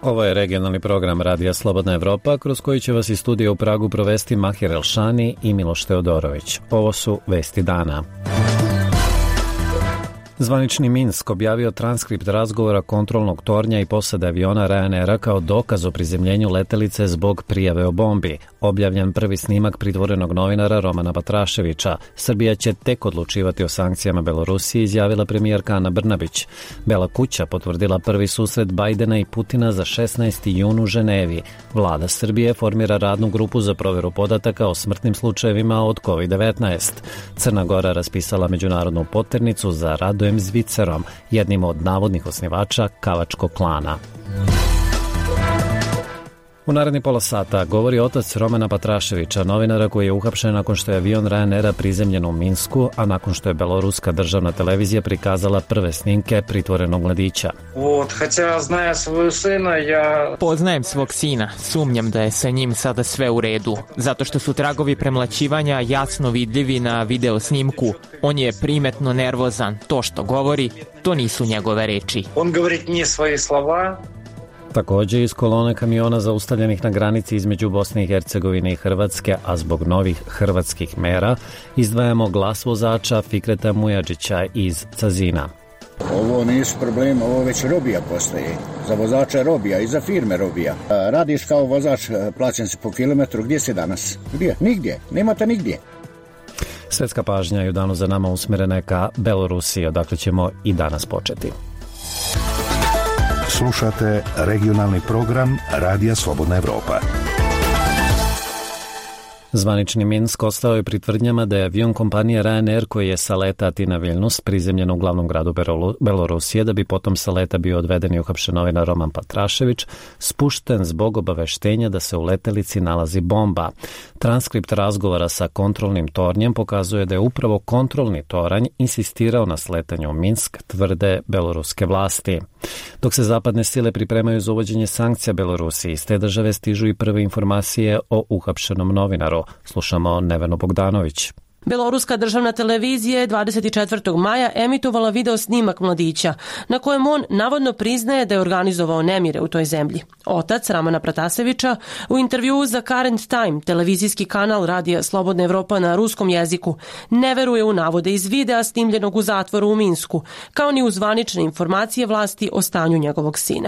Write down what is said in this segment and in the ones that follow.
Ovo je regionalni program Radija Slobodna Evropa, kroz koji će vas iz studija u Pragu provesti Mahir Elšani i Miloš Teodorović. Ovo su vesti dana. Zvanični Minsk objavio transkript razgovora kontrolnog tornja i posade aviona Ryanaira kao dokaz o prizemljenju letelice zbog prijave o bombi. Objavljen prvi snimak pritvorenog novinara Romana Patraševića. Srbija će tek odlučivati o sankcijama Belorusiji, izjavila premijerka Ana Brnabić. Bela kuća potvrdila prvi susret Bajdena i Putina za 16. jun u Ženevi. Vlada Srbije formira radnu grupu za proveru podataka o smrtnim slučajevima od COVID-19. Crna Gora raspisala međunarodnu poternicu za Radojem Zvicerom, jednim od navodnih osnivača Kavačkog klana. U naredni pola sata govori otac Romana Patraševića, novinara koji je uhapšen nakon što je avion Ryanaira prizemljen u Minsku, a nakon što je beloruska državna televizija prikazala prve snimke pritvorenog mladića. Poznajem svog sina, sumnjam da je sa njim sada sve u redu, zato što su tragovi premlaćivanja jasno vidljivi na video snimku. On je primetno nervozan, to što govori, to nisu njegove reči. On govori nije svoje slova. Također iz kolone kamiona zaustavljenih na granici između Bosne i Hercegovine i Hrvatske, a zbog novih hrvatskih mera, izdvajamo glas vozača Fikreta Mujadžića iz Cazina. Ovo nisu problem, ovo već robija postoji. Za vozača robija i za firme robija. Radiš kao vozač, plaćen si po kilometru, gdje si danas? Gdje? Nigdje, nemate nigdje. Svetska pažnja je u danu za nama usmjerena ka Belorusiji, odakle ćemo i danas početi. Slušate regionalni program Radija Slobodna Evropa. Zvanični Minsk ostao je pri tvrdnjama da je avion kompanije Ryanair koji je sa leta Atina Vilnius prizemljen u glavnom gradu Belorusije, da bi potom sa leta bio odveden i uhapšen novinar Roman Patrašević, spušten zbog obaveštenja da se u letelici nalazi bomba. Transkript razgovora sa kontrolnim tornjem pokazuje da je upravo kontrolni toranj insistirao na sletanju u Minsk, tvrde beloruske vlasti. Dok se zapadne sile pripremaju za uvođenje sankcija Belorusiji, iz te države stižu i prve informacije o uhapšenom novinaru. Slušamo Nevenu Bogdanović. Beloruska državna televizija je 24. maja emitovala video snimak mladića, na kojem on navodno priznaje da je organizovao nemire u toj zemlji. Otac Ramana Pratasevića u intervjuu za Current Time, televizijski kanal Radija Slobodna Evropa na ruskom jeziku, ne veruje u navode iz videa snimljenog u zatvoru u Minsku, kao ni u zvanične informacije vlasti o stanju njegovog sina.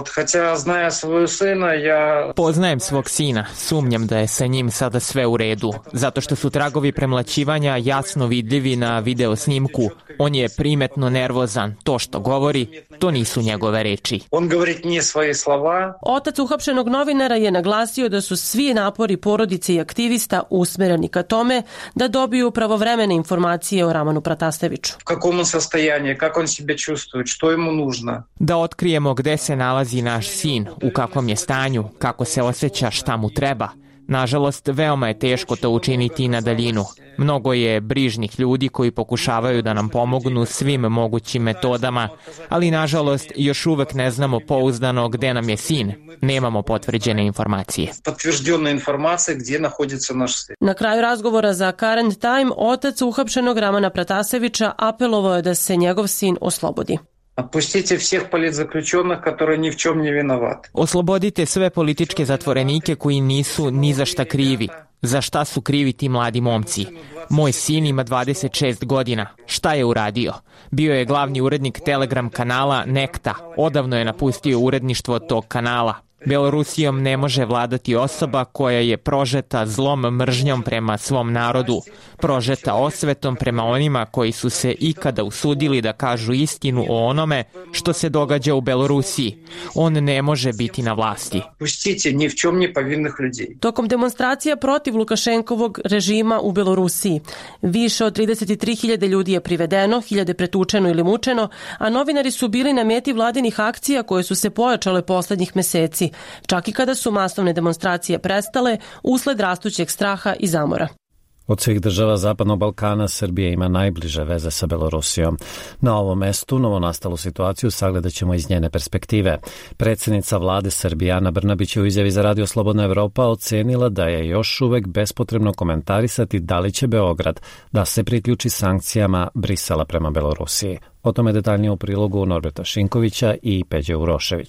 Poznajem svog sina, sumnjam da je sa njim sada sve u redu, zato što su tragovi premlaćivanja jasno vidljivi na video snimku. On je primetno nervozan, to što govori, to nisu njegove reči. On govori nije svoje slova. Otac uhapšenog novinara je naglasio da su svi napori porodice i aktivista usmereni ka tome da dobiju pravovremene informacije o Ramanu Prataseviću. U kakvom sastojanju, kako on sebe čuvstuje, što mu nužno. Da otkrijemo gde se nalazi naš sin, u kakvom je stanju, kako se osjeća, šta mu treba. Nažalost, veoma je teško to učiniti na daljinu. Mnogo je brižnih ljudi koji pokušavaju da nam pomognu svim mogućim metodama, ali nažalost još uvek ne znamo pouzdano gde nam je sin. Nemamo potvrđene informacije. Potvrđena informacija gdje nahodится naš sin. Na kraju razgovora za Current Time, otac uhapšenog Ramana Pratasevića apelovao je da se njegov sin oslobodi. Отпустите всех политзаключенных, которые ни в чем не виноваты. Oslobodite sve političke zatvorenike koji nisu ni za šta krivi. Za šta su krivi ti mladi momci? Moj sin ima 26 godina. Šta je uradio? Bio je glavni urednik Telegram kanala Nekta. Odavno je napustio uredništvo tog kanala. Belorusijom ne može vladati osoba koja je prožeta zlom mržnjom prema svom narodu, prožeta osvetom prema onima koji su se ikada usudili da kažu istinu o onome što se događa u Belorusiji. On ne može biti na vlasti. Pustite ni v čem ne povinnih ljudi. Tokom demonstracija protiv Lukašenkovog režima u Belorusiji, više od 33.000 ljudi je privedeno, 1.000 pretučeno ili mučeno, a novinari su bili na meti vladinih akcija koje su se pojačale poslednjih meseci, čak i kada su masovne demonstracije prestale usled rastućeg straha i zamora. Od svih država Zapadnog Balkana Srbija ima najbliže veze sa Belorusijom. Na ovom mestu novonastalu situaciju sagledat ćemo iz njene perspektive. Predsjednica vlade Srbije Ana Brnabić je u izjavi za Radio Slobodna Evropa ocenila da je još uvek bespotrebno komentarisati da li će Beograd da se priključi sankcijama Brisela prema Belorusiji. O tome detaljnije u prilogu Norberta Šinkovića i Peđe Uroševića.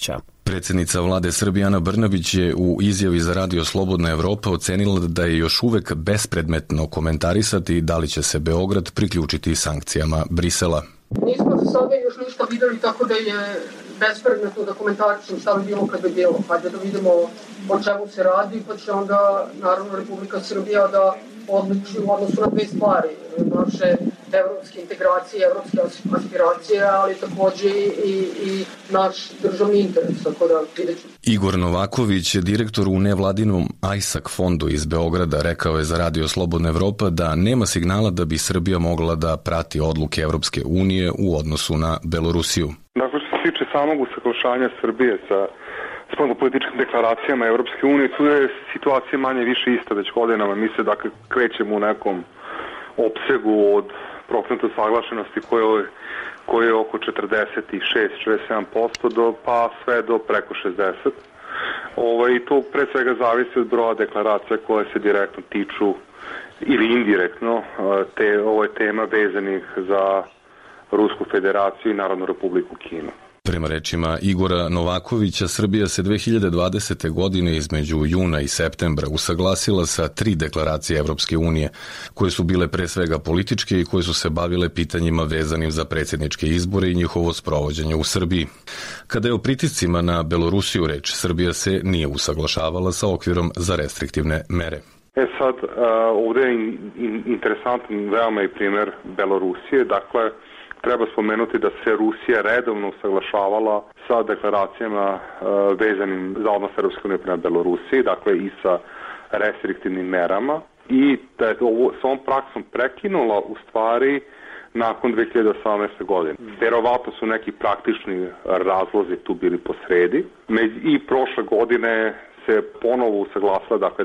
Predsjednica vlade Srbije Ana Brnabić je u izjavi za Radio Slobodna Evropa ocenila da je još uvek bespredmetno komentarisati da li će se Beograd priključiti sankcijama Brisela. Nismo za sada još ništa videli, tako da je bespredmetno da komentarišem šta bi bilo kad bi bilo. Hajde da vidimo o čemu se radi, pa će onda naravno Republika Srbija da odluči u odnosu na dve stvari. Naše evropske integracije, evropske aspiracije, ali takođe i naš državni interes, tako da vidjet ćemo. Igor Novaković, direktor u nevladinom ISAC fondu iz Beograda, rekao je za Radio Slobodna Evropa da nema signala da bi Srbija mogla da prati odluke Evropske unije u odnosu na Belorusiju. Dakle, što se tiče samog usaglašanja Srbije sa spoljnopolitičkim deklaracijama Evropske unije, tu je situacija manje više ista već godinama. Mi se dakle krećemo u nekom opsegu od procenta usaglašenosti koje je oko 46-47% pa sve do preko 60%. I to pre svega zavisi od broja deklaracija koje se direktno tiču ili indirektno tema vezanih za Rusku federaciju i Narodnu republiku Kinu. Prema rečima Igora Novakovića, Srbija se 2020. godine između juna i septembra usaglasila sa 3 deklaracije Evropske unije, koje su bile pre svega političke i koje su se bavile pitanjima vezanim za predsjedničke izbore i njihovo sprovođenje u Srbiji. Kada je o pritiscima na Belorusiju reč, Srbija se nije usaglašavala sa okvirom za restriktivne mere. Sad, ovdje je interesantan veoma i primjer Belorusije, dakle, treba spomenuti da se Rusija redovno usaglašavala sa deklaracijama vezanim za odnos Europske unije prema Belorusiji, dakle i sa restriktivnim merama, i da je ovo s ovom praksom prekinula u stvari nakon 2018. godine. Verovatno su neki praktični razlozi tu bili posredi i prošle godine se ponovo usaglasila, dakle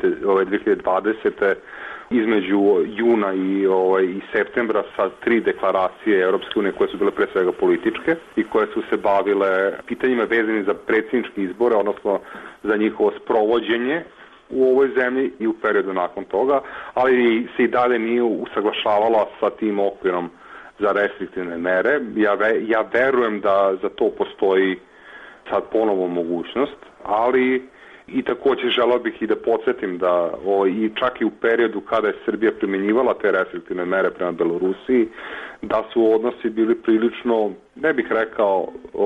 2020. između juna i septembra sa 3 deklaracije Europske unije koje su bile pre svega političke i koje su se bavile pitanjima vezanim za predsjedničke izbore, odnosno za njihovo sprovođenje u ovoj zemlji i u periodu nakon toga, ali se i dalje nije usaglašavala sa tim okvirom za restriktivne mere. Ja verujem da za to postoji sad ponovo mogućnost, ali i također želeo bih i da podsjetim da i čak i u periodu kada je Srbija primjenjivala te restriktivne mere prema Belorusiji, da su odnosi bili prilično, ne bih rekao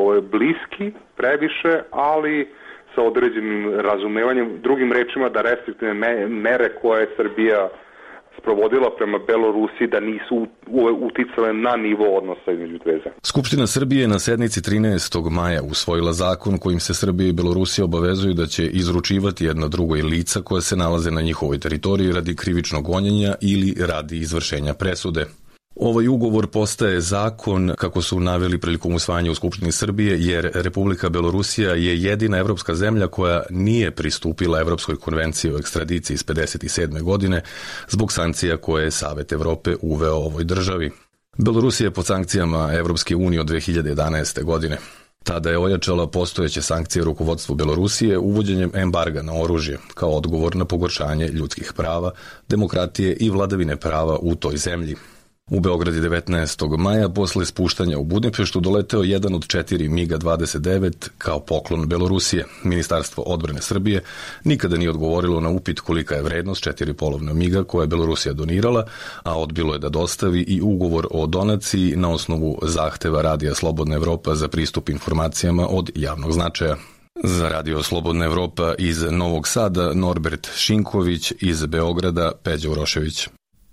bliski previše, ali sa određenim razumevanjem, drugim rečima da restriktivne mere koje je Srbija sprovodila prema Belorusiji da nisu uticale na nivo odnosa između dve zemlje. Skupština Srbije na sednici 13. maja usvojila zakon kojim se Srbija i Belorusija obavezuju da će izručivati jedno drugoj lica koje se nalaze na njihovoj teritoriji radi krivičnog gonjenja ili radi izvršenja presude. Ovaj ugovor postaje zakon, kako su naveli prilikom usvajanja u Skupštini Srbije, jer Republika Belorusija je jedina evropska zemlja koja nije pristupila Evropskoj konvenciji o ekstradiciji iz 1957. godine zbog sankcija koje je Savet Evrope uveo ovoj državi. Belorusija je pod sankcijama Evropske unije od 2011. godine. Tada je ojačala postojeće sankcije rukovodstvu Belorusije uvođenjem embarga na oružje kao odgovor na pogoršanje ljudskih prava, demokratije i vladavine prava u toj zemlji. U Beograd je 19. maja posle spuštanja u Budimpeštu doleteo jedan od 4 MiG-29 kao poklon Belorusije. Ministarstvo odbrane Srbije nikada nije odgovorilo na upit kolika je vrednost 4 polovna MiG-a koje je Belorusija donirala, a odbilo je da dostavi i ugovor o donaciji na osnovu zahteva Radija Slobodna Evropa za pristup informacijama od javnog značaja. Za Radio Slobodna Evropa iz Novog Sada Norbert Šinković, iz Beograda Peđa Urošević.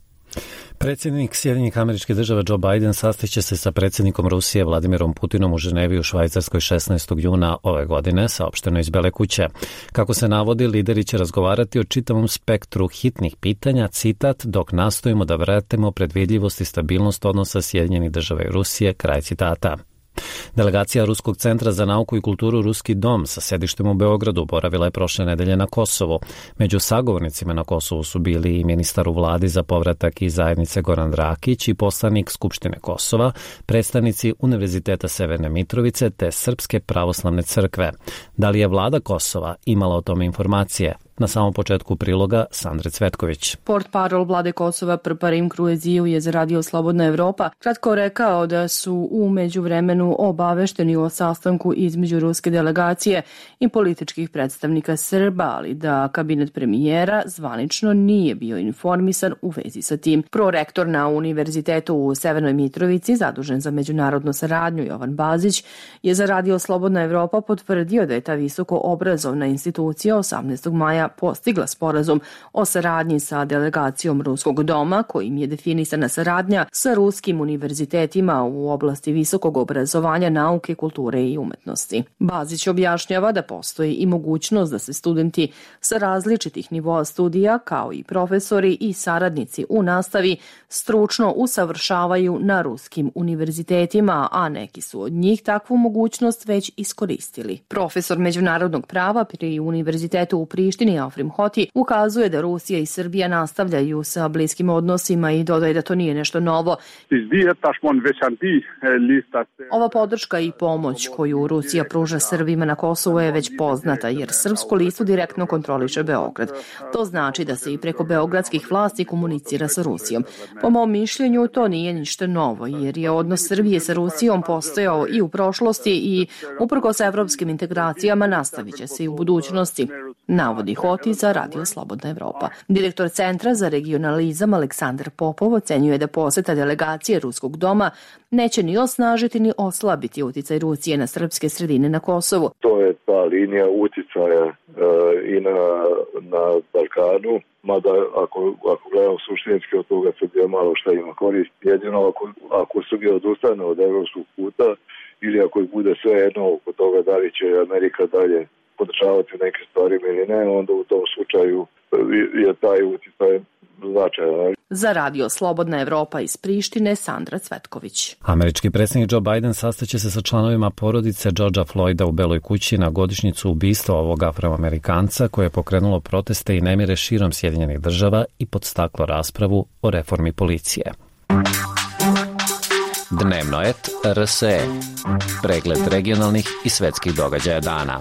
Predsjednik Sjedinjenih Američkih Država Joe Biden sastaće se sa predsjednikom Rusije Vladimirom Putinom u Ženevi u Švajcarskoj 16. juna ove godine, saopšteno iz Bele kuće. Kako se navodi, lideri će razgovarati o čitavom spektru hitnih pitanja, citat, dok nastojimo da vratimo predvidljivost i stabilnost odnosa Sjedinjenih Država i Rusije, kraj citata. Delegacija Ruskog centra za nauku i kulturu Ruski dom sa sedištem u Beogradu boravila je prošle nedelje na Kosovu. Među sagovornicima na Kosovu su bili i ministar u vladi za povratak iz zajednice Goran Rakić i poslanik Skupštine Kosova, predstavnici Univerziteta Severne Mitrovice te Srpske pravoslavne crkve. Da li je vlada Kosova imala o tome informacije? Na samom početku priloga Sandre Cvetković. Portparol vlade Kosova Prparim Krueziju je za Radio Slobodna Evropa kratko rekao da su u međuvremenu obavešteni o sastanku između ruske delegacije i političkih predstavnika Srba, ali da kabinet premijera zvanično nije bio informisan u vezi sa tim. Prorektor na Univerzitetu u Severnoj Mitrovici, zadužen za međunarodnu saradnju, Jovan Bazić, je za Radio Slobodna Evropa potvrdio da je ta visoko obrazovna institucija 18. maja postigla sporazum o saradnji sa delegacijom Ruskog doma, kojim je definisana saradnja sa ruskim univerzitetima u oblasti visokog obrazovanja, nauke, kulture i umetnosti. Bazić objašnjava da postoji i mogućnost da se studenti sa različitih nivoa studija, kao i profesori i saradnici u nastavi, stručno usavršavaju na ruskim univerzitetima, a neki su od njih takvu mogućnost već iskoristili. Profesor međunarodnog prava pri Univerzitetu u Prištini Afrim Hoti ukazuje da Rusija i Srbija nastavljaju sa bliskim odnosima i dodaje da to nije nešto novo. Ova podrška i pomoć koju Rusija pruža Srbima na Kosovu je već poznata, jer srpsku listu direktno kontroliše Beograd. To znači da se i preko beogradskih vlasti komunicira sa Rusijom. Po mom mišljenju to nije ništa novo, jer je odnos Srbije sa Rusijom postojao i u prošlosti i uprkos evropskim integracijama nastavit će se i u budućnosti, navodi Hoti za Radio Slobodna Evropa. Direktor Centra za regionalizam Aleksandar Popov ocenjuje da poseta delegacije Ruskog doma neće ni osnažiti ni oslabiti uticaj Rusije na srpske sredine na Kosovu. To je ta linija uticaja i na Balkanu, mada ako gledamo suštinski od toga Srbija malo šta ima korist. Jedino ako Srbija odustane od evropskog puta ili ako ih bude sve jedno oko toga da li će Amerika dalje podržavati neke stvari ili ne, onda u tom slučaju je taj uticaj značajan. Za Radio Slobodna Evropa iz Prištine, Sandra Cvetković. Američki predsjednik Joe Biden sastaće se sa članovima porodice Georgea Floyda u Beloj kući na godišnjicu ubistva ovog Afroamerikanca koje je pokrenulo proteste i nemire širom Sjedinjenih država i podstaklo raspravu o reformi policije. Dnevno et RSE. Pregled regionalnih i svetskih događaja dana.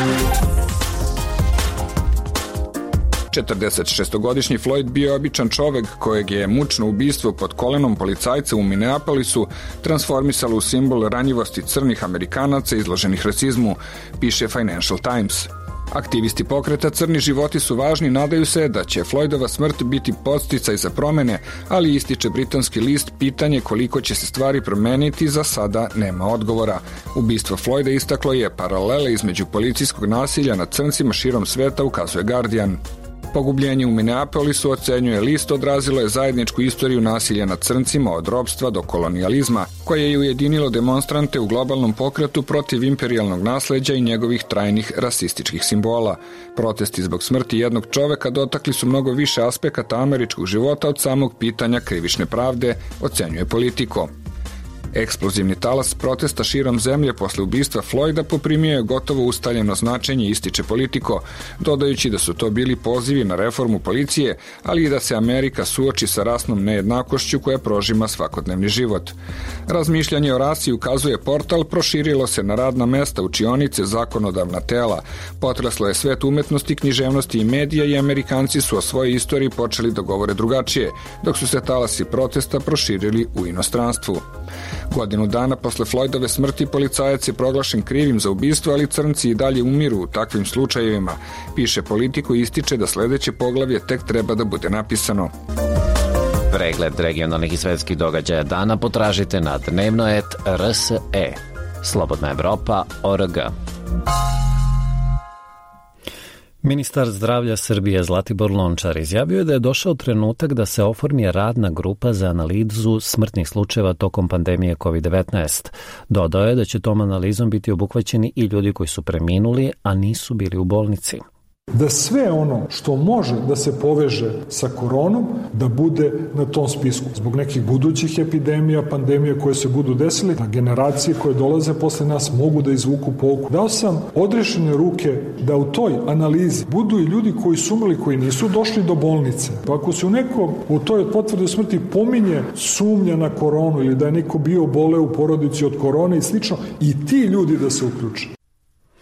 46-godišnji Floyd bio je običan čovek kojeg je mučno ubistvo pod kolenom policajca u Minneapolisu transformisalo u simbol ranjivosti crnih Amerikanaca izloženih rasizmu, piše Financial Times. Aktivisti pokreta Crni životi su važni, nadaju se da će Floydova smrt biti podsticaj za promene, ali ističe britanski list pitanje koliko će se stvari promeniti za sada nema odgovora. Ubistvo Floyda istaklo je paralele između policijskog nasilja nad crncima širom sveta, ukazuje Guardian. Pogubljenje u Minneapolisu, ocenjuje list, odrazilo je zajedničku istoriju nasilja nad crncima od ropstva do kolonijalizma, koje je ujedinilo demonstrante u globalnom pokretu protiv imperijalnog nasleđa i njegovih trajnih rasističkih simbola. Protesti zbog smrti jednog čoveka dotakli su mnogo više aspekata američkog života od samog pitanja krivične pravde, ocenjuje Politico. Eksplozivni talas protesta širom zemlje posle ubistva Floyda poprimio je gotovo ustaljeno značenje, ističe Politico, dodajući da su to bili pozivi na reformu policije, ali i da se Amerika suoči sa rasnom nejednakošću koja prožima svakodnevni život. Razmišljanje o rasi, ukazuje portal, proširilo se na radna mesta, učionice, zakonodavna tela. Potreslo je svet umetnosti, književnosti i medija i Amerikanci su o svojoj istoriji počeli da govore drugačije, dok su se talasi protesta proširili u inostranstvu. Godinu dana posle Floydove smrti policajac je proglašen krivim za ubistvo, ali crnci i dalje umiru u takvim slučajevima. Piše Politico i ističe da sledeće poglavlje tek treba da bude napisano. Pregled regionalnih i svetskih događaja dana potražite na dnevno.rs.e. Slobodna Evropa.org. Ministar zdravlja Srbije Zlatibor Lončar izjavio je da je došao trenutak da se oformi radna grupa za analizu smrtnih slučajeva tokom pandemije COVID-19. Dodao je da će tom analizom biti obuhvaćeni i ljudi koji su preminuli, a nisu bili u bolnici. Da sve ono što može da se poveže sa koronom, da bude na tom spisku. Zbog nekih budućih epidemija, pandemija koje se budu desili, da generacije koje dolaze posle nas mogu da izvuku pouku. Dao sam odrešene ruke da u toj analizi budu i ljudi koji su umrli, koji nisu došli do bolnice. Pa ako se u toj potvrdi smrti pominje sumnja na koronu ili da je neko bio boleo u porodici od korone i slično, i ti ljudi da se uključe.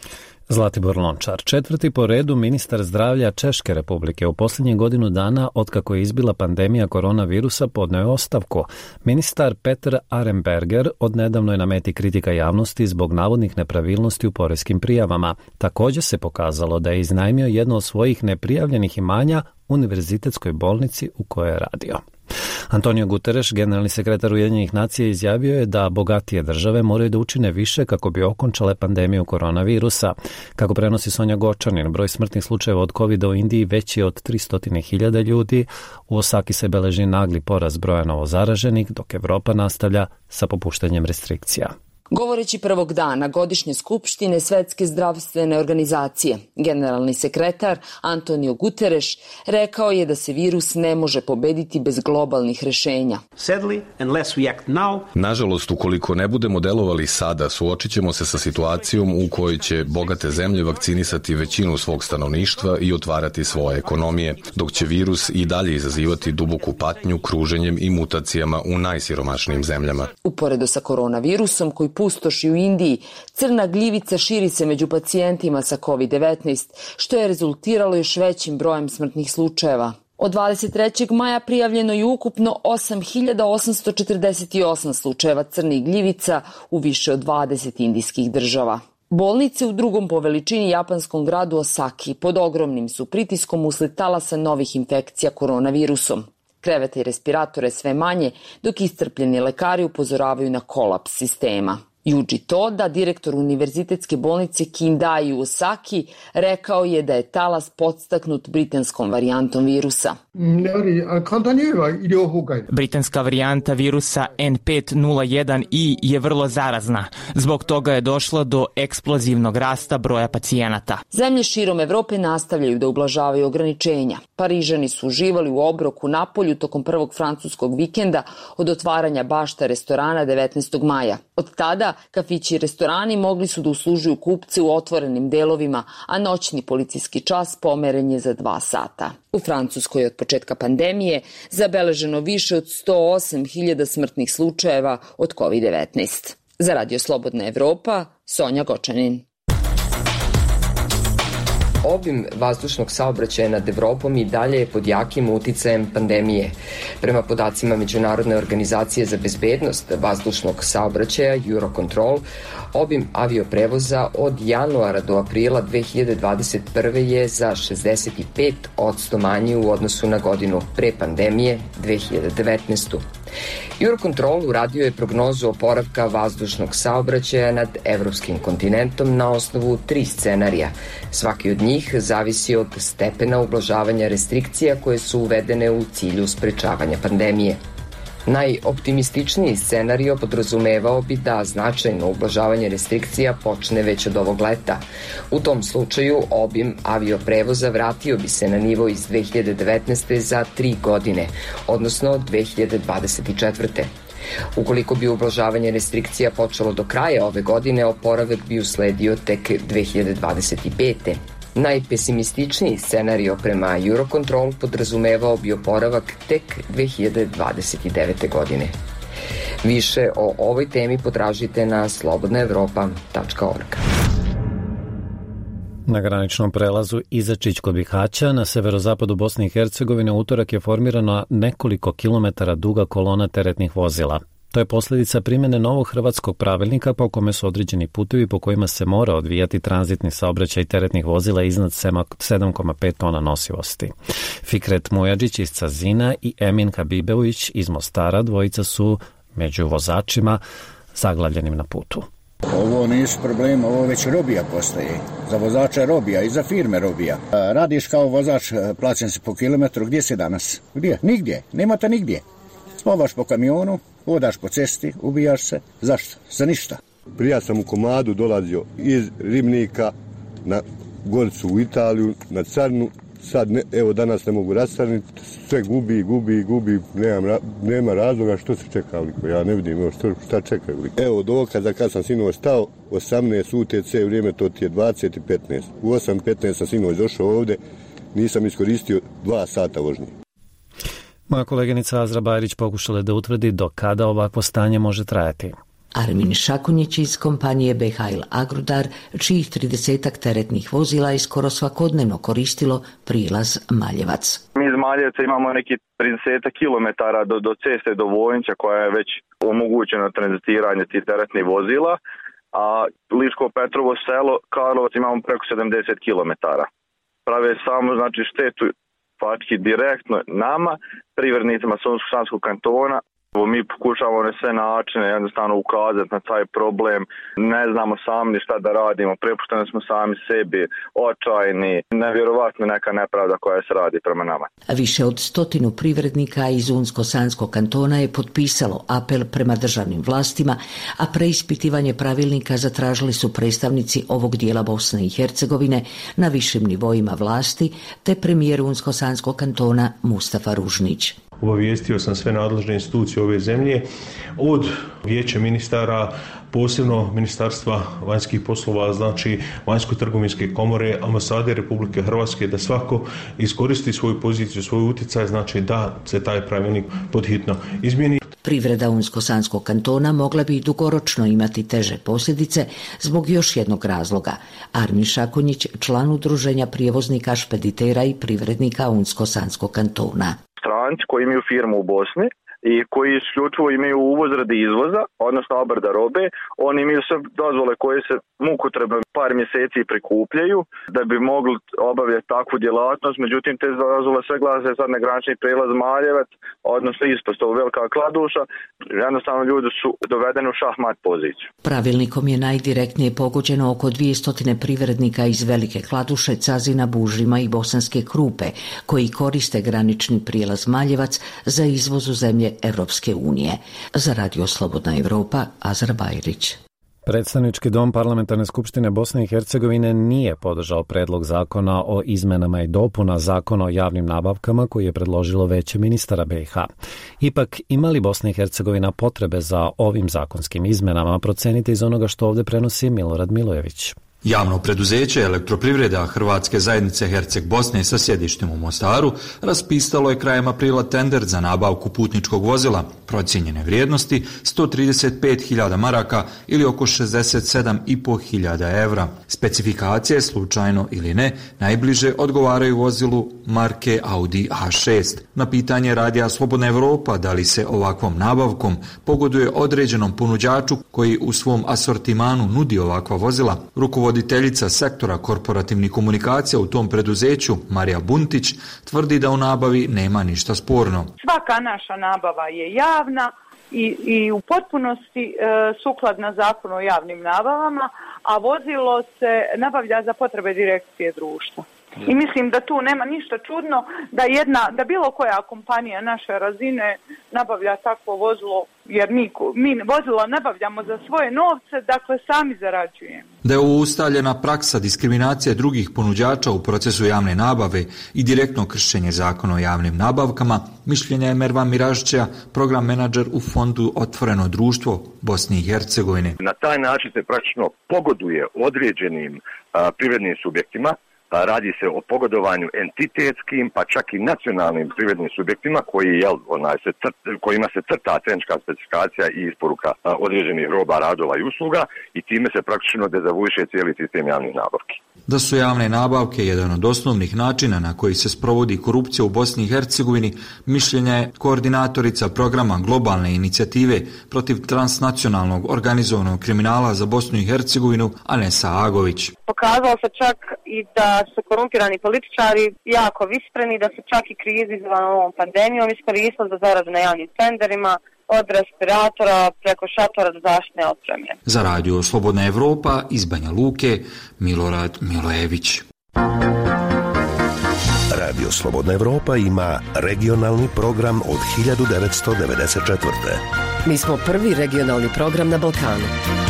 Zlatibor Lončar, 4. po redu ministar zdravlja Češke republike, u posljednjih godinu dana otkako je izbila pandemija koronavirusa podneo je ostavku. Ministar Petr Arenberger odnedavno je na meti kritika javnosti zbog navodnih nepravilnosti u poreskim prijavama. Također se pokazalo da je iznajmio jedno od svojih neprijavljenih imanja univerzitetskoj bolnici u kojoj je radio. Antonio Guterres, generalni sekretar Ujedinjenih nacija, izjavio je da bogatije države moraju da učine više kako bi okončale pandemiju koronavirusa. Kako prenosi Sonja Gočanin, broj smrtnih slučajeva od COVID-a u Indiji veći je od 300.000 ljudi. U Osaki se beleži nagli porast broja novozaraženih, dok Evropa nastavlja sa popuštanjem restrikcija. Govoreći prvog dana godišnje skupštine Svetske zdravstvene organizacije, generalni sekretar Antonio Guterres rekao je da se virus ne može pobediti bez globalnih rešenja. Nažalost, ukoliko ne budemo delovali sada, suočit ćemo se sa situacijom u kojoj će bogate zemlje vakcinisati većinu svog stanovništva i otvarati svoje ekonomije, dok će virus i dalje izazivati duboku patnju kruženjem i mutacijama u najsiromašnijim zemljama. Uporedo sa koronavirusom koji pustoši u Indiji, crna gljivica širi se među pacijentima sa COVID-19, što je rezultiralo još većim brojem smrtnih slučajeva. Od 23. maja prijavljeno je ukupno 8.848 slučajeva crnih gljivica u više od 20 indijskih država. Bolnice u drugom po veličini japanskom gradu Osaki pod ogromnim su pritiskom usled talasa novih infekcija koronavirusom. Kreveta i respiratore sve manje, dok iscrpljeni lekari upozoravaju na kolaps sistema. Yuji Toda, direktor univerzitetske bolnice Kindai u Osaki, rekao je da je talas podstaknut britanskom varijantom virusa. Britanska varijanta virusa N501i je vrlo zarazna. Zbog toga je došlo do eksplozivnog rasta broja pacijenata. Zemlje širom Evrope nastavljaju da ublažavaju ograničenja. Parižani su uživali u obroku napolju tokom prvog francuskog vikenda od otvaranja bašta restorana 19. maja. Od tada kafići i restorani mogli su da uslužuju kupce u otvorenim delovima, a noćni policijski čas pomeren je za 2 sata. U Francuskoj od početka pandemije zabeleženo više od 108.000 smrtnih slučajeva od COVID-19. Za Radio Slobodna Evropa, Sonja Gočanin. Obim vazdušnog saobraćaja nad Evropom i dalje je pod jakim uticajem pandemije. Prema podacima Međunarodne organizacije za bezbednost vazdušnog saobraćaja Eurocontrol, obim avioprevoza od januara do aprila 2021. je za 65% manji u odnosu na godinu pre pandemije 2019. Eurocontrol uradio je prognozu oporavka vazdušnog saobraćaja nad evropskim kontinentom na osnovu 3 scenarija. Svaki od njih zavisi od stepena ublažavanja restrikcija koje su uvedene u cilju sprečavanja pandemije. Najoptimističniji scenario podrazumevao bi da značajno ublažavanje restrikcija počne već od ovog leta. U tom slučaju obim avioprevoza vratio bi se na nivo iz 2019. za 3 godine, odnosno 2024. Ukoliko bi ublažavanje restrikcija počelo do kraja ove godine, oporavak bi usledio tek 2025. Najpesimističniji scenario prema Eurocontrol podrazumevao bi oporavak tek 2029. godine. Više o ovoj temi potražite na slobodnaevropa.org. Na graničnom prelazu Izačić kod Bihaća na severozapadu Bosne i Hercegovine utorak je formirana nekoliko kilometara duga kolona teretnih vozila. To je posljedica primjene novog hrvatskog pravilnika po kome su određeni putevi po kojima se mora odvijati tranzitni saobraćaj teretnih vozila iznad 7,5 tona nosivosti. Fikret Mujadžić iz Cazina i Emin Habibević iz Mostara, dvojica su među vozačima zaglavljenim na putu. Ovo nisu problema, ovo već robija postaje. Za vozača robija i za firme robija. Radiš kao vozač, plaćen se po kilometru, gdje si danas? Gdje? Nigdje, nemate nigdje. Spavaš po kamionu, hodaš po cesti, ubijaš se. Zašto? Za ništa. Prija sam u komadu dolazio iz Ribnika na Goricu u Italiju, na Carnu. Sad, evo danas ne mogu rastarniti, sve gubi, nema razloga, što se čeka, ja ne vidim šta čekaju. Evo dokaza kad sam sinoć stao, 18 UTC vrijeme, to ti je 20:15. U 8:15 sam sinoć došao ovde, nisam iskoristio 2 sata vožnje. Moja koleginica Azra Bajrić pokušala da utvrdi do kada ovakvo stanje može trajati. Armin Šakunjić iz kompanije Behail Agrudar, čijih 30 teretnih vozila je skoro svakodnevno koristilo prilaz Maljevac. Mi iz Maljevca imamo neki 30 km do ceste do Vojnića koja je već omogućeno tranzitiranje tih teretnih vozila, a Ličko-Petrovo selo Karlovac imamo preko 70 km. Prave samo štetu faktički direktno nama, privrednicima Unsko-Sanskog kantona. Mi pokušavamo na sve načine jednostavno ukazati na taj problem. Ne znamo sami šta da radimo, prepušteni smo sami sebi, očajni, nevjerovatno neka nepravda koja se radi prema nama. Više od 100 privrednika iz Unsko-Sanskog kantona je potpisalo apel prema državnim vlastima, a preispitivanje pravilnika zatražili su predstavnici ovog dijela Bosne i Hercegovine na višim nivoima vlasti, te premijer Unsko-Sanskog kantona Mustafa Ružnić. Obavijestio sam sve nadležne institucije ove zemlje, od vijeća ministara, posebno Ministarstva vanjskih poslova, znači Vanjsko-trgovinske komore, ambasade Republike Hrvatske, da svako iskoristi svoju poziciju, svoj utjecaj, znači da se taj pravilnik podhitno izmijeni. Privreda Unsko-Sanskog kantona mogla bi dugoročno imati teže posljedice zbog još jednog razloga. Armin Šakunjić, član udruženja prijevoznika, špeditera i privrednika Unsko-Sanskog kantona. Stranci koji imaju firmu u Bosni i koji isključivo imaju uvoz radi izvoza, odnosno obrada robe, oni imaju sve dozvole koje se mukotrpno par mjeseci prikupljaju da bi mogli obavljati takvu djelatnost, međutim te dozvole sve glase sad na granični prijelaz Maljevac, odnosno ispostavu Velika Kladuša, jednostavno ljudi su dovedeni u šahmat poziciju. Pravilnikom je najdirektnije pogođeno oko 200 privrednika iz Velike Kladuše, Cazina, Bužima i Bosanske Krupe, koji koriste granični prijelaz Maljevac za izvoz u zemlje Evropske unije. Za Radio Slobodna Evropa, Azar Bajrić. Predstavnički dom Parlamentarne skupštine Bosne i Hercegovine nije podržao predlog zakona o izmenama i dopuna zakona o javnim nabavkama koji je predložilo Veće ministara BiH. Ipak, ima li Bosna i Hercegovina potrebe za ovim zakonskim izmenama, procenite iz onoga što ovdje prenosi Milorad Milojević. Javno preduzeće Elektroprivreda Hrvatske zajednice Herceg Bosne sa sjedištem u Mostaru raspisalo je krajem aprila tender za nabavku putničkog vozila procijenjene vrijednosti 135.000 maraka ili oko 67.500 evra. Specifikacije, slučajno ili ne, najbliže odgovaraju vozilu marke Audi A6. Na pitanje Radija Slobodna Evropa da li se ovakvom nabavkom pogoduje određenom ponuđaču koji u svom asortimanu nudi ovakva vozila, rukovoditeljica sektora korporativnih komunikacija u tom preduzeću, Marija Buntić, tvrdi da u nabavi nema ništa sporno. Svaka naša nabava je javna i u potpunosti sukladna zakonu o javnim nabavama, a vozilo se nabavlja za potrebe direkcije društva. I mislim da tu nema ništa čudno da bilo koja kompanija naše razine nabavlja takvo vozilo, jer mi vozilo nabavljamo za svoje novce, dakle sami zarađujemo. Da je ovo ustaljena praksa diskriminacije drugih ponuđača u procesu javne nabave i direktno kršenje zakona o javnim nabavkama, mišljenja je Mervan Miražića, program menadžer u fondu Otvoreno društvo Bosne i Hercegovine. Na taj način se praktično pogoduje određenim privrednim subjektima. Radi se o pogodovanju entitetskim, pa čak i nacionalnim privrednim subjektima kojima se crta tehnička specifikacija i isporuka određenih roba, radova i usluga i time se praktično dezavuiše cijeli sistem javnih nabavki. Da su javne nabavke jedan od osnovnih načina na koji se sprovodi korupcija u Bosni i Hercegovini, mišljenja je koordinatorica programa globalne inicijative protiv transnacionalnog organizovanog kriminala za Bosnu i Hercegovinu, Anesa Agović. Pokazalo se čak i da su korumpirani političari jako vispreni, da se čak i kriza izazvana ovom pandemijom iskoristila za zaradu na javnim tenderima, od respiratora preko šatora do zaštitne opreme. Za Radio Slobodna Evropa iz Banja Luke, Milorad Milojević. Radio Slobodna Evropa ima regionalni program od 1994. Mi smo prvi regionalni program na Balkanu.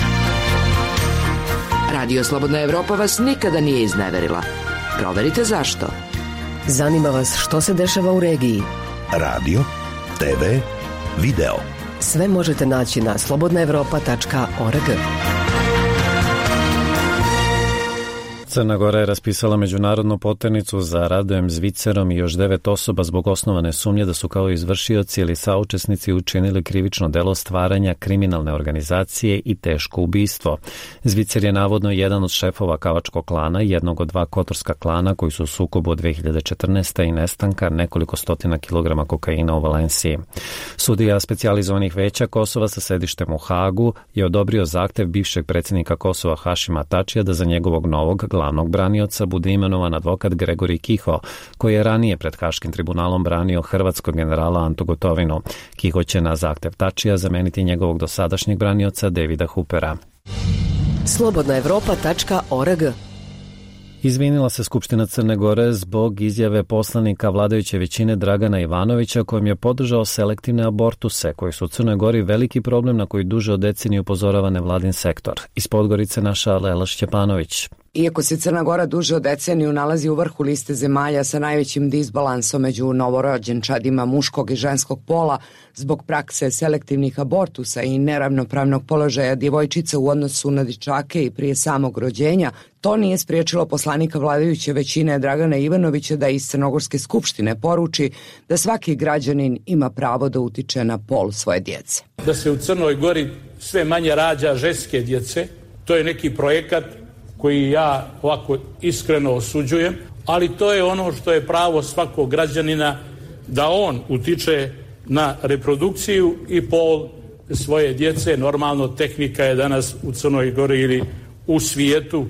Radio Slobodna Evropa vas nikada nije izneverila. Proverite zašto. Zanima vas što se dešava u regiji. Radio, TV, video. Sve možete naći na slobodnaevropa.org. Crna Gora je raspisala međunarodnu poternicu za Radojem Zvicerom i još 9 osoba zbog osnovane sumnje da su kao izvršioci ili saučesnici učinili krivično delo stvaranja kriminalne organizacije i teško ubistvo. Zvicer je navodno jedan od šefova kavačkog klana, jednog od 2 kotorska klana koji su u sukobu od 2014. i nestanka nekoliko stotina kilograma kokaina u Valenciji. Sudija specijalizovanih veća Kosova sa sedištem u Hagu je odobrio zahtev bivšeg predsjednika Kosova Hašima Tačija da za njegovog novog glavnog branioca bude imenovan advokat Gregorij Kiho, koji je ranije pred Haškim tribunalom branio hrvatskog generala Antu Gotovinu. Kiho će na zahtev Tačija zameniti njegovog dosadašnjeg branioca Davida Hoopera. Slobodnaevropa.org. Izvinila se Skupština Crne Gore zbog izjave poslanika vladajuće većine Dragana Ivanovića kojim je podržao selektivne abortuse, koji su u Crnoj Gori veliki problem na koji duže od decenije upozorava nevladin sektor. Iz Podgorice naša Lela Šćepanović. Iako se Crna Gora duže od deceniju nalazi u vrhu liste zemalja sa najvećim disbalansom među novorođenčadima muškog i ženskog pola zbog prakse selektivnih abortusa i neravnopravnog položaja djevojčica u odnosu na dječake i prije samog rođenja, to nije spriječilo poslanika vladajuće većine Dragana Ivanovića da iz Crnogorske skupštine poruči da svaki građanin ima pravo da utiče na pol svoje djece. Da se u Crnoj Gori sve manje rađa ženske djece, to je neki projekat koji ja ovako iskreno osuđujem, ali to je ono što je pravo svakog građanina da on utiče na reprodukciju i pol svoje djece. Normalno tehnika je danas u Crnoj Gori ili u svijetu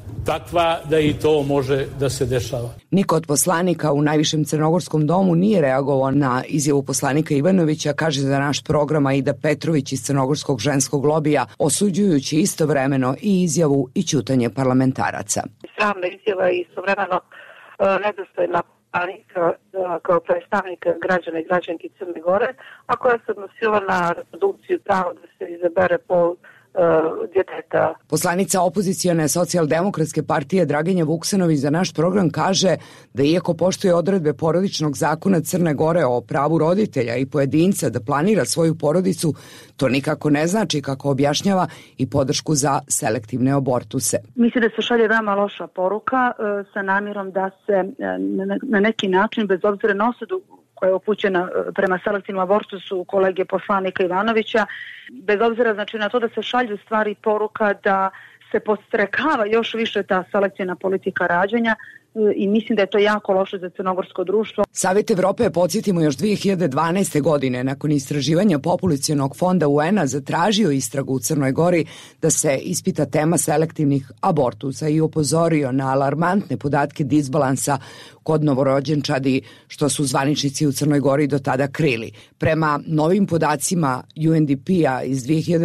takva da i to može da se dešava. Niko od poslanika u najvišem crnogorskom domu nije reagovao na izjavu poslanika Ivanovića, kaže za naš program Aida Petrović iz crnogorskog ženskog lobija, osuđujući istovremeno i izjavu i ćutanje parlamentaraca. Sramna izjava i istovremeno nedostojna poslanika kao predstavnika građana i građanki Crne Gore, a koja se odnosila na reprodukciju pravo da se izabere pol djeteta. Poslanica opozicione socijaldemokratske partije Draginja Vuksanović za naš program kaže da iako poštuje odredbe porodičnog zakona Crne Gore o pravu roditelja i pojedinca da planira svoju porodicu, to nikako ne znači, kako objašnjava, i podršku za selektivne abortuse. Mislim da se šalje veoma loša poruka sa namjerom da se na neki način, bez obzira na osudu koja je upućena prema selektivnom abortusu kolege poslanika Ivanovića, bez obzira znači na to da se šalju stvari poruka da se podstrekava još više ta selektivna politika rađanja i mislim da je to jako loše za crnogorsko društvo. Savjet Evrope je, podsjetimo, još 2012. godine nakon istraživanja populacionog fonda UN-a zatražio istragu u Crnoj Gori da se ispita tema selektivnih abortusa i upozorio na alarmantne podatke disbalansa kod novorođenčadi, što su zvaničnici u Crnoj Gori do tada krili. Prema novim podacima UNDP-a iz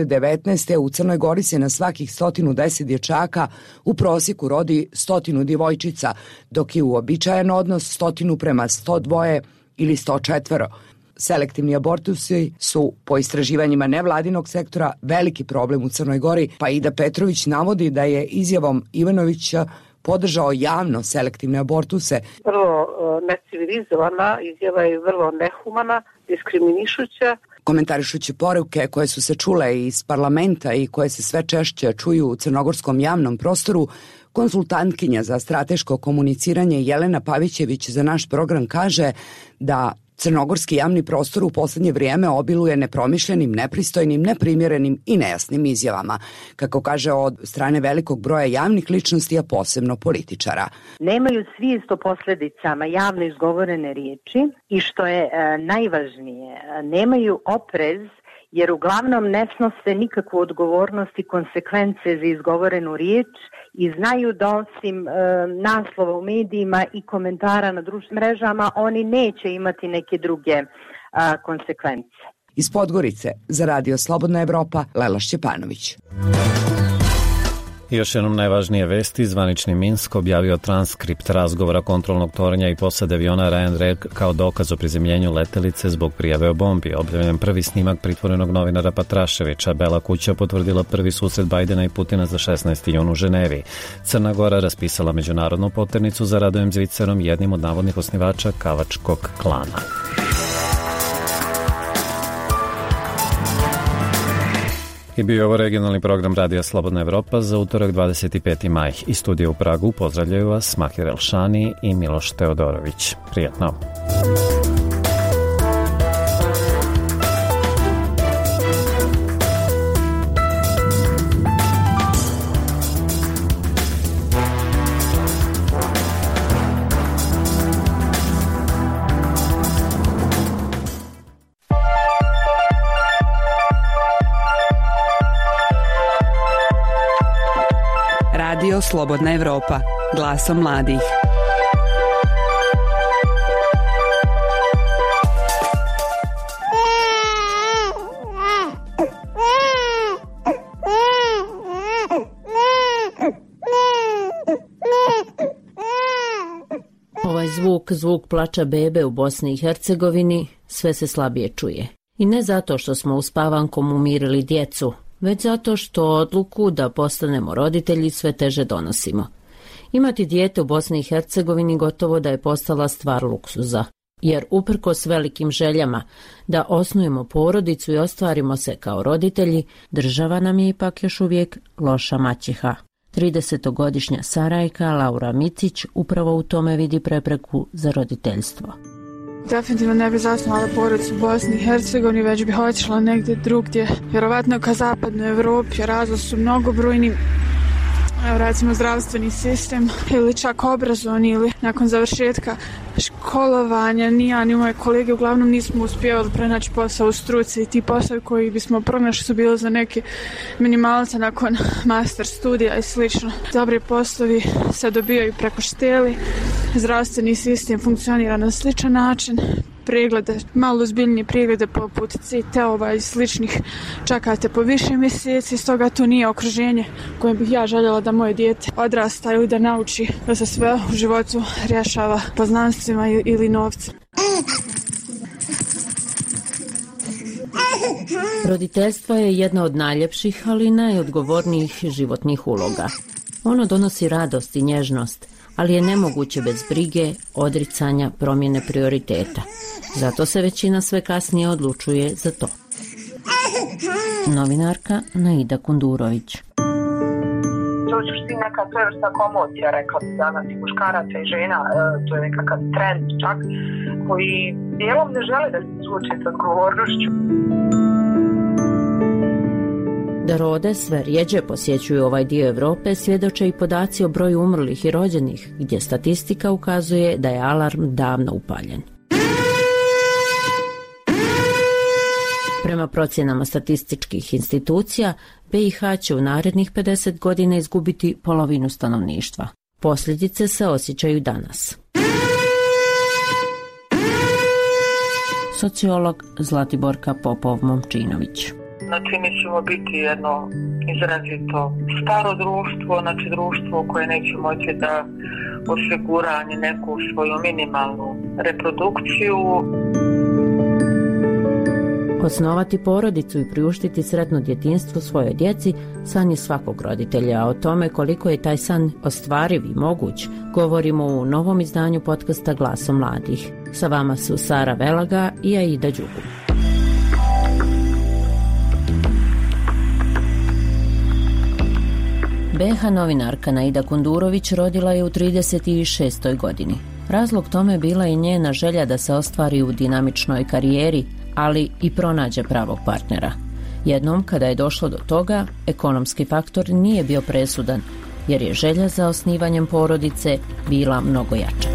2019. u Crnoj Gori se na svakih 110 dječaka u prosjeku rodi 100 djevojčica, dok je uobičajen odnos 100 prema 102 ili 104. Selektivni abortusi su, po istraživanjima nevladinog sektora, veliki problem u Crnoj Gori, pa Aida Petrović navodi da je izjavom Ivanovića podržao javno selektivne abortuse. Vrlo necivilizovana izjava je, vrlo nehumana, diskriminišuća. Komentarišući poruke koje su se čule iz parlamenta i koje se sve češće čuju u crnogorskom javnom prostoru, konsultantkinja za strateško komuniciranje Jelena Pavićević za naš program kaže da crnogorski javni prostor u posljednje vrijeme obiluje nepromišljenim, nepristojnim, neprimjerenim i nejasnim izjavama, kako kaže od strane velikog broja javnih ličnosti, a posebno političara. Nemaju svijest o posljedicama javno izgovorene riječi i što je najvažnije, nemaju oprez, jer uglavnom ne snose nikakvu odgovornost i konsekvence za izgovorenu riječ i znaju da osim naslova u medijima i komentara na društvenim mrežama oni neće imati neke druge konsekvence. Iz Podgorice za Radio Slobodna Evropa, Lela Šćepanović. Još jednom najvažnije vesti, zvanični Minsk objavio transkript razgovora kontrolnog tornja i posade aviona Ryanair kao dokaz o prizemljenju letelice zbog prijave o bombi. Objavljen prvi snimak pritvorenog novinara Patraševića. Bela kuća potvrdila prvi susret Bajdena i Putina za 16. jun u Ženevi. Crna Gora raspisala međunarodnu poternicu za Radojem Zvicerom, jednim od navodnih osnivača kavačkog klana. I bio je ovo regionalni program Radija Slobodna Evropa za utorak 25. maj. Iz studija u Pragu pozdravljaju vas Mahir Elšani i Miloš Teodorović. Prijetno! Radio Slobodna Evropa, glasom mladih. Ovaj zvuk plača bebe u Bosni i Hercegovini sve se slabije čuje. I ne zato što smo uspavankom umirili djecu, već zato što odluku da postanemo roditelji sve teže donosimo. Imati dijete u Bosni i Hercegovini gotovo da je postala stvar luksuza, jer uprkos velikim željama da osnujemo porodicu i ostvarimo se kao roditelji, država nam je ipak još uvijek loša maćeha. 30-godišnja Sarajka Laura Micić upravo u tome vidi prepreku za roditeljstvo. Definitivno ne bi zasnovala porodicu u Bosni i Hercegovini, već bi otišla negdje drugdje, vjerovatno ka zapadnoj Evropi. Razlozi su mnogobrojni, recimo zdravstveni sistem ili čak obrazovni, ili nakon završetka školovanja. Ni ja ni moje kolege uglavnom nismo uspjevali pronaći posao u struci i ti poslovi koji bismo pronašli su bili za neke minimalce nakon master studija i slično. Dobri poslovi se dobijaju preko šteli, zdravstveni sistem funkcionira na sličan način, preglede, malo ozbiljnije preglede poput CT-ova i sličnih čekate po više mjeseci, stoga to nije okruženje kojem bih ja željela da moje dijete odrasta ili da nauči da se sve u životu rješava poznanstvima ili novcem. Roditeljstvo je jedna od najljepših, ali i najodgovornijih životnih uloga. Ono donosi radost i nježnost, ali je nemoguće bez brige, odricanja, promjene prioriteta. Zato se većina sve kasnije odlučuje za to. Novinarka Naida Kundurović. To je suštini neka svojevrsna komocija, rekla bi danas, i muškaraca i žena, to je nekakav trend čak, koji dijelom ne žele da se suoče s odgovornošću. Da rode sve rjeđe posjećuju ovaj dio Europe svjedoče i podaci o broju umrlih i rođenih, gdje statistika ukazuje da je alarm davno upaljen. Prema procjenama statističkih institucija, BiH će u narednih 50 godina izgubiti polovinu stanovništva. Posljedice se osjećaju danas. Sociolog Zlatiborka Popov-Momčinović. Znači, mi ćemo biti jedno izrazito staro društvo, znači društvo koje neće moći da osigura ni neku svoju minimalnu reprodukciju. Osnovati porodicu i priuštiti sretno djetinjstvo svojoj djeci san je svakog roditelja, a o tome koliko je taj san ostvariv i moguć govorimo u novom izdanju podcasta Glasom mladih. Sa vama su Sara Velaga i Aida Đugu. BiH novinarka Naida Kundurović rodila je u 36. godini. Razlog tome bila je njena želja da se ostvari u dinamičnoj karijeri, ali i pronađe pravog partnera. Jednom, kada je došlo do toga, ekonomski faktor nije bio presudan, jer je želja za osnivanjem porodice bila mnogo jača.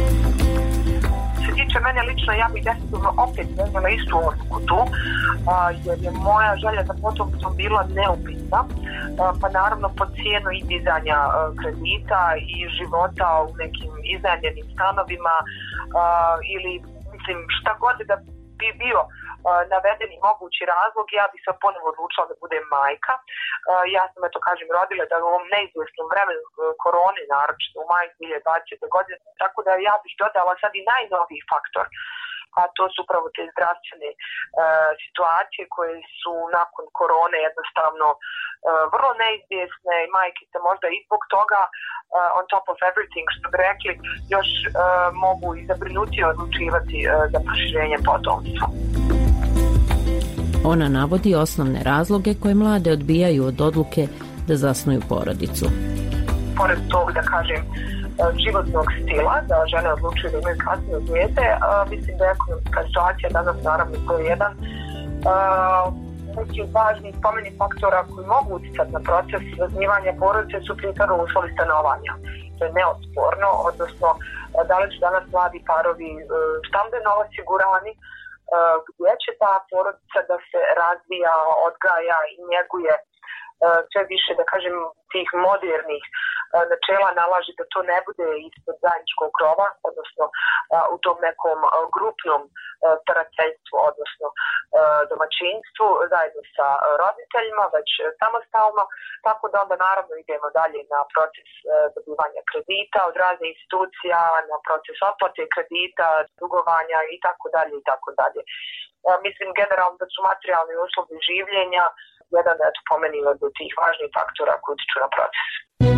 Mene lično, ja bih definitivno opet vezala istu odluku tu, jer je moja želja za potomstvom bila neupitna, pa naravno po cijenu i dizanja kredita i života u nekim iznajmljenim stanovima ili mislim šta god da bi bio navedeni mogući razlog, ja bih se ponovo odlučila da budem majka. Ja sam, eto kažem, rodila da u ovom neizvjesnom vremenu korone, naročito u maju 2020. godine, tako da ja bih dodala sad i najnoviji faktor, a to su upravo te zdravstvene situacije koje su nakon korone jednostavno vrlo neizvjesne i majke se možda i zbog toga on top of everything, što bi rekli, još mogu i zabrinutije odlučivati za proširenje potomstva. Ona navodi osnovne razloge koje mlade odbijaju od odluke da zasnuju porodicu. Pored tog, da kažem, životnog stila, da žene odlučuju da imaju kasnije dijete, mislim da je ekonomska situacija danas naravno to je jedan neki od važnih spomenih faktora koji mogu utjecati na proces zasnivanja porodice su prije svega uslovi stanovanja. To je neosporno, odnosno da li su danas mladi parovi stambeno osigurani, gdje će ta porodica da se razvija, odgaja i njeguje sve više, da kažem, tih modernih načela nalaže da to ne bude ispod zajedničkog krova, odnosno u tom nekom grupnom starateljstvu, odnosno domaćinstvu zajedno sa roditeljima, već samostalno, tako da onda naravno idemo dalje na proces dobivanja kredita od raznih institucija, na proces otplate kredita, dugovanja i tako dalje i tako dalje. Mislim generalno da su materijalni uslovi življenja jedan po meni od tih važnih faktora koji utiču na proces.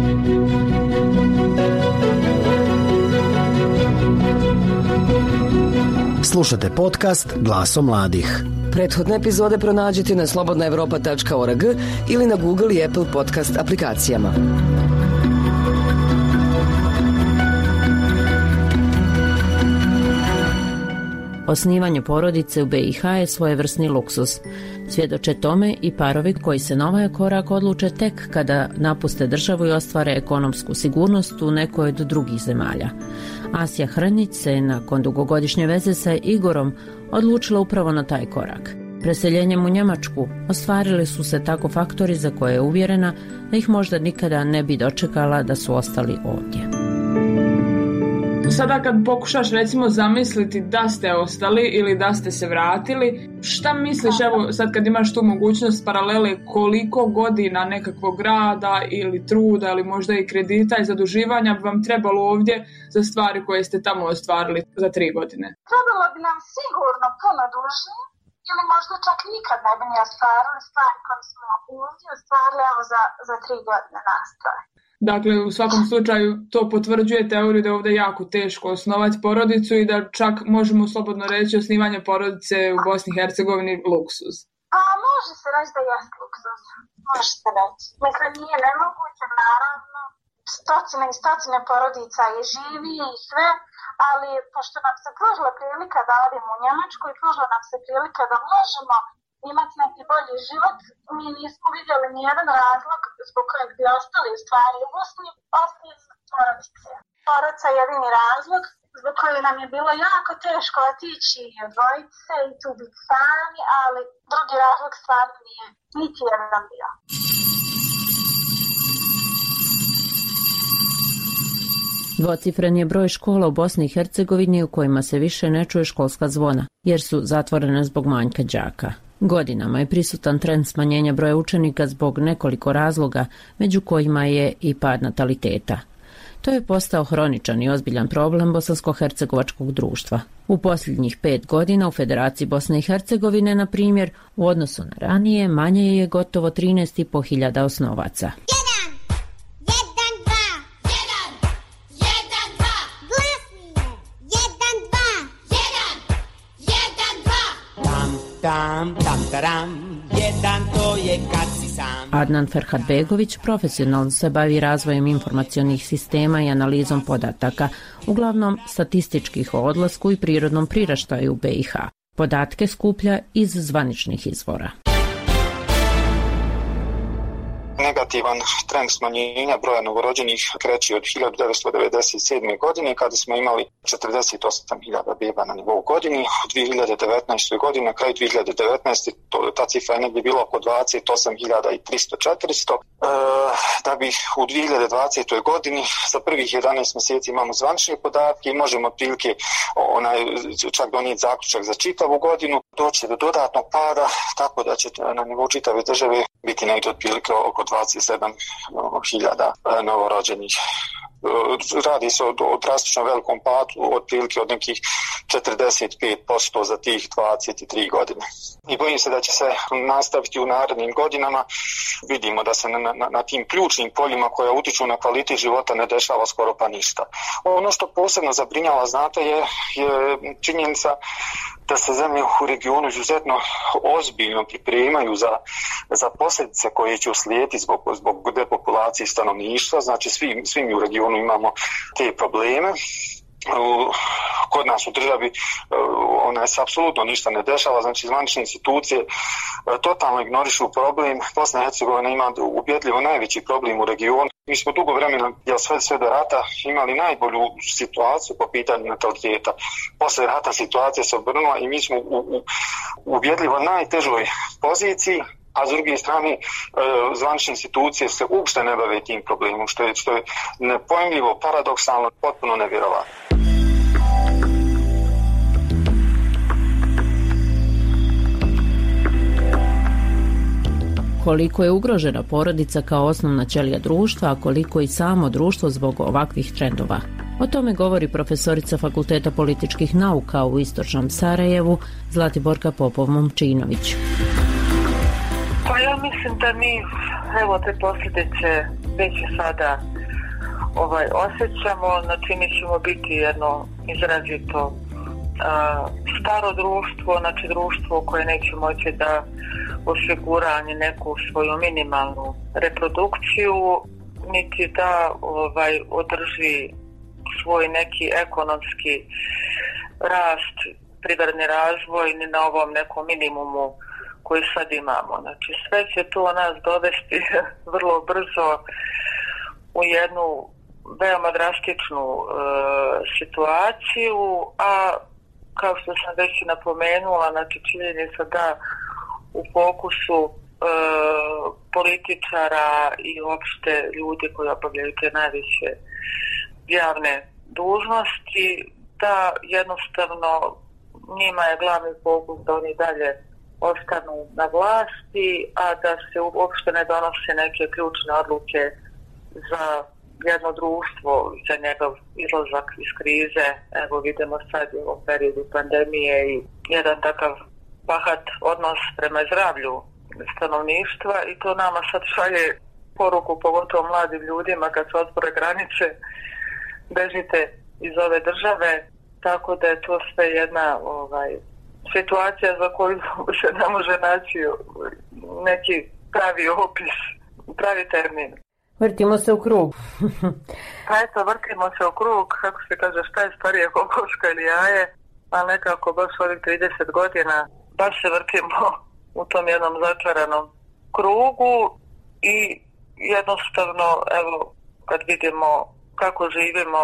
Slušate podcast Glaso mladih. Prethodne epizode pronađite na slobodnaevropa.org ili na Google i Apple podcast aplikacijama. Osnivanje porodice u BiH je svojevrsni luksuz. Svjedoče tome i parovi koji se na ovaj korak odluče tek kada napuste državu i ostvare ekonomsku sigurnost u nekoj od drugih zemalja. Asja Hrnić se nakon dugogodišnje veze sa Igorom odlučila upravo na taj korak. Preseljenjem u Njemačku ostvarili su se tako faktori za koje je uvjerena da ih možda nikada ne bi dočekala da su ostali ovdje. Sada kad pokušaš recimo zamisliti da ste ostali ili da ste se vratili, šta misliš, evo sad kad imaš tu mogućnost paralele, koliko godina nekakvog rada ili truda ili možda i kredita i zaduživanja bi vam trebalo ovdje za stvari koje ste tamo ostvarili za 3 godine? Trebalo bi nam sigurno puno duže ili možda čak nikad ne bi ni ostvarili stvari koje smo ovdje ostvarili za 3 godine nastroj. Dakle, u svakom slučaju to potvrđuje teoriju da je ovdje jako teško osnovati porodicu i da čak možemo slobodno reći osnivanje porodice u Bosni i Hercegovini luksuz. A može se reći da je luksuz. Može se reći. Mislim, nije nemoguće, naravno. Stotine i stotine porodica i živi i sve, ali pošto nam se pružila prilika da odemo u Njemačku i pružila nam se prilika da možemo imati neki bolji život, mi nismo vidjeli nijedan razlog zbog kojeg bi ostali u stvari u Bosni osim porodice. Porodica je jedini razlog zbog kojeg nam je bilo jako teško otići i odvojiti se i tu biti sami, ali drugi razlog stvarno nije niti jedan bio. Dvocifren je broj škola u Bosni i Hercegovini u kojima se više ne čuje školska zvona, jer su zatvorene zbog manjka đaka. Godinama je prisutan trend smanjenja broja učenika zbog nekoliko razloga, među kojima je i pad nataliteta. To je postao hroničan i ozbiljan problem bosansko-hercegovačkog društva. U posljednjih 5 godina u Federaciji Bosne i Hercegovine, na primjer, u odnosu na ranije, manje je gotovo 13.500 osnovaca. Adnan Ferhatbegović profesionalno se bavi razvojem informacionih sistema i analizom podataka, uglavnom statističkih o odlasku i prirodnom priraštaju u BiH. Podatke skuplja iz zvaničnih izvora. Negativan trend smanjenja broja novorođenih kreće od 1997. godine kada smo imali 48.000 beba na nivou godini. U 2019. godini, na kraju 2019. ta cifra je negdje bila oko 28.300-400. Da bi u 2020. godini za prvih 11 mjeseci imamo zvanične podatke i možemo otprilike čak donijeti zaključak za čitavu godinu. Doći do dodatnog pada, tako da će na nivou čitave države biti negdje otprilike oko 27.000 novorođenih radi se o drastično velikom padu, otprilike od nekih 45% za tih 23 godine. I bojim se da će se nastaviti u narednim godinama. Vidimo da se na tim ključnim poljima koja utiču na kvalitet života ne dešava skoro pa ništa. Ono što posebno zabrinjava, znate, je činjenica da se zemlje u regionu izuzetno ozbiljno pripremaju za posljedice koje će uslijediti zbog depopulacije stanovništva. Znači svi mi u regionu imamo te probleme. Kod nas u državi se apsolutno ništa ne dešava, znači zvanične institucije totalno ignorišu problem. Bosna i Hercegovina ima ubjedljivo najveći problem u regionu. Mi smo dugo vremena, sve do rata, imali najbolju situaciju po pitanju nataliteta. Posle rata situacija se obrnula i mi smo u ubjedljivo najtežoj poziciji, a s druge strane zvanične institucije se uopšte ne bave tim problemom, što je nepojmljivo, paradoksalno, potpuno nevjerovatno. Koliko je ugrožena porodica kao osnovna ćelija društva, a koliko i samo društvo zbog ovakvih trendova. O tome govori profesorica Fakulteta političkih nauka u Istočnom Sarajevu Zlatiborka Popov-Momčinović. Pa ja mislim da mi te posljedice već sada osjećamo, znači mi ćemo biti jedno izrazito staro društvo, znači društvo koje neće moći da osigura ni neku svoju minimalnu reprodukciju, niti da održi svoj neki ekonomski rast, privredni razvoj, ni na ovom nekom minimumu koji sad imamo. Znači sve će to nas dovesti vrlo brzo u jednu veoma drastičnu situaciju, a kao što sam već napomenula, znači činjenica da u fokusu političara i uopšte ljudi koji obavljaju te najviše javne dužnosti, da jednostavno njima je glavni fokus da oni dalje ostanu na vlasti, a da se uopšte ne donose neke ključne odluke za jedno društvo, za njegov izlazak iz krize. Evo vidimo sad u ovom periodu pandemije i jedan takav bahat odnos prema zdravlju stanovništva i to nama sad šalje poruku, pogotovo mladim ljudima kad se otvore granice, bežite iz ove države, tako da je to sve jedna situacija za koju se ne može naći neki pravi opis, pravi termin. Vrtimo se u krug. Pa eto, vrtimo se u krug, kako se kaže, šta je starije, kokoška ili jaje, ali nekako baš ovih 30 godina baš se vrtimo u tom jednom začaranom krugu i jednostavno, evo, kad vidimo kako živimo,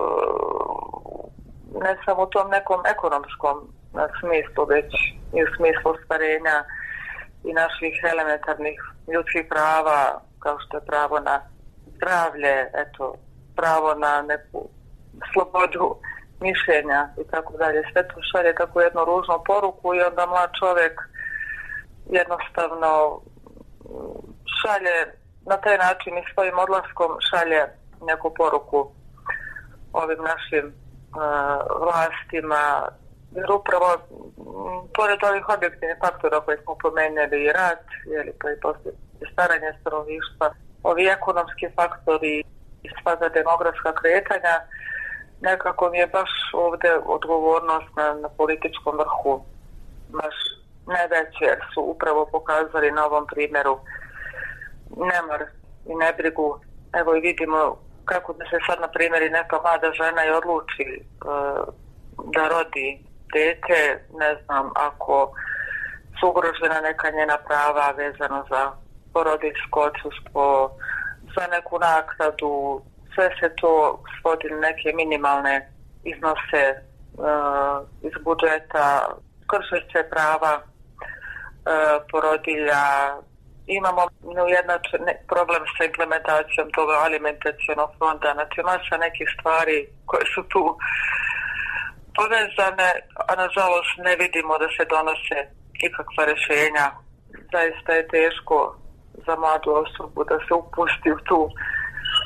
ne samo u tom nekom ekonomskom smislu, već i u smislu ostvarenja i naših elementarnih ljudskih prava, kao što je pravo na zdravlje, pravo na neku slobodu mišljenja i tako dalje. Sve to šalje tako jednu ružnu poruku i onda mlad čovjek jednostavno šalje na taj način i svojim odlaskom šalje neku poruku ovim našim vlastima, jer upravo pored ovih objektivnih faktora koje smo pomenuli, i rat, pa i poslije staranje stanovništva, ovi ekonomski faktori i sva demografska kretanja, nekako mi je baš ovdje odgovornost na političkom vrhu baš najveće, jer su upravo pokazali na ovom primjeru nemar i nebrigu. Evo i vidimo kako da se sad, na primjer, i neka mlada žena i odluči da rodi dete, ne znam, ako su ugrožena neka njena prava vezano za porodiljsko odsustvo, za neku naknadu, sve se to svodi na neke minimalne iznose iz budžeta, krše se prava porodilja. Imamo neujednačen problem sa implementacijom toga alimentacionog fonda, znači masa nekih stvari koje su tu povezane, a nažalost ne vidimo da se donose ikakva rješenja. Zaista je teško za mladu osobu da se upusti u tu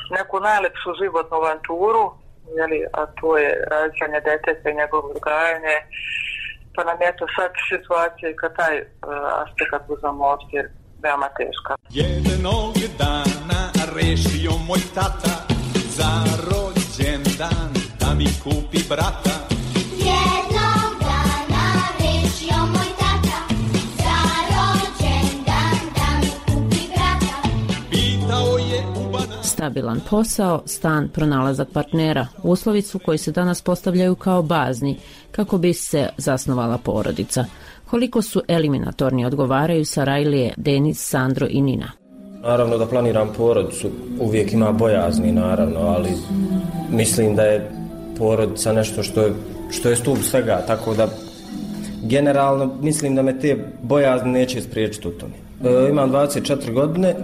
neku najlepšu životnu avanturu, a to je rađanje deteta i njegovo odgajanje. Pa nam je to sad situacija i kad taj aspekt uzmemo ovdje veoma teška. Jednog dana rešio moj tata za rođendan da mi kupi brata. Jednog dana rešio moj tata za rođendan da mi kupi brata. Pitao je Stabilan posao, stan, pronalazak partnera, uslovi su koji se danas postavljaju kao bazni kako bi se zasnovala porodica. Koliko su eliminatorni odgovaraju Sarajlije, Denis, Sandro i Nina. Naravno da planiram porodicu, uvijek ima bojazni naravno, ali mislim da je porodica nešto što je stup svega, tako da generalno mislim da me te bojazni neće spriječiti u tome. Imam 24 godine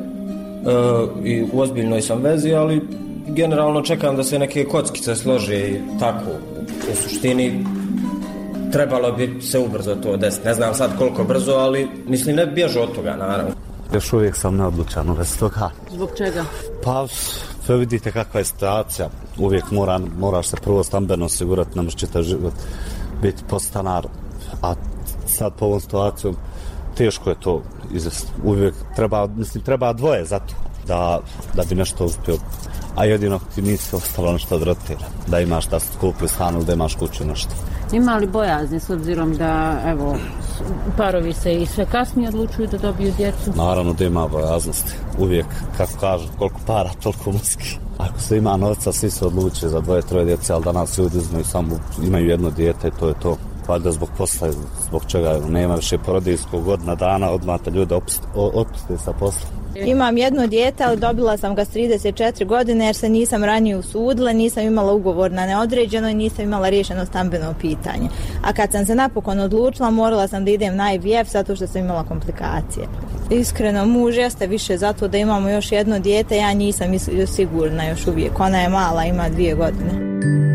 i u ozbiljnoj sam vezi, ali generalno čekam da se neke kockice slože i tako. U suštini trebalo bi se ubrzo to desiti. Ne znam sad koliko brzo, ali mislim ne bježu od toga, naravno. Još uvijek sam neodlučan u vezi toga. Zbog čega? Pa, sve vidite kakva je situacija. Uvijek moraš se prvo stambeno osigurati, ne možeš čitav život biti podstanar. A sad po ovom situacijom teško je to izvesti. Uvijek treba dvoje za to da bi nešto uspio. A jedino ti nisi ostalo nešto od roditelja. Da imaš da skupi stan ili da imaš kuću nešto. Ima li bojazni s obzirom da, evo, parovi se i sve kasnije odlučuju da dobiju djecu? Naravno da ima bojaznosti. Uvijek, kako kažu, koliko para, toliko muski. Ako se ima novca, svi se odluče za 2-3 djece, ali danas ljudi imaju jedno dijete i to je to. Valjda zbog posla, zbog čega nema više porodiljskog godina dana, odmah te ljude otpuste sa posla. Imam jedno dijete, ali dobila sam ga s 34 godine jer se nisam ranije usudila, nisam imala ugovor na neodređeno i nisam imala riješeno stambeno pitanje. A kad sam se napokon odlučila, morala sam da idem na IVF zato što sam imala komplikacije. Iskreno, muž jeste više zato da imamo još jedno dijete, ja nisam sigurna još uvijek. Ona je mala, ima 2 godine.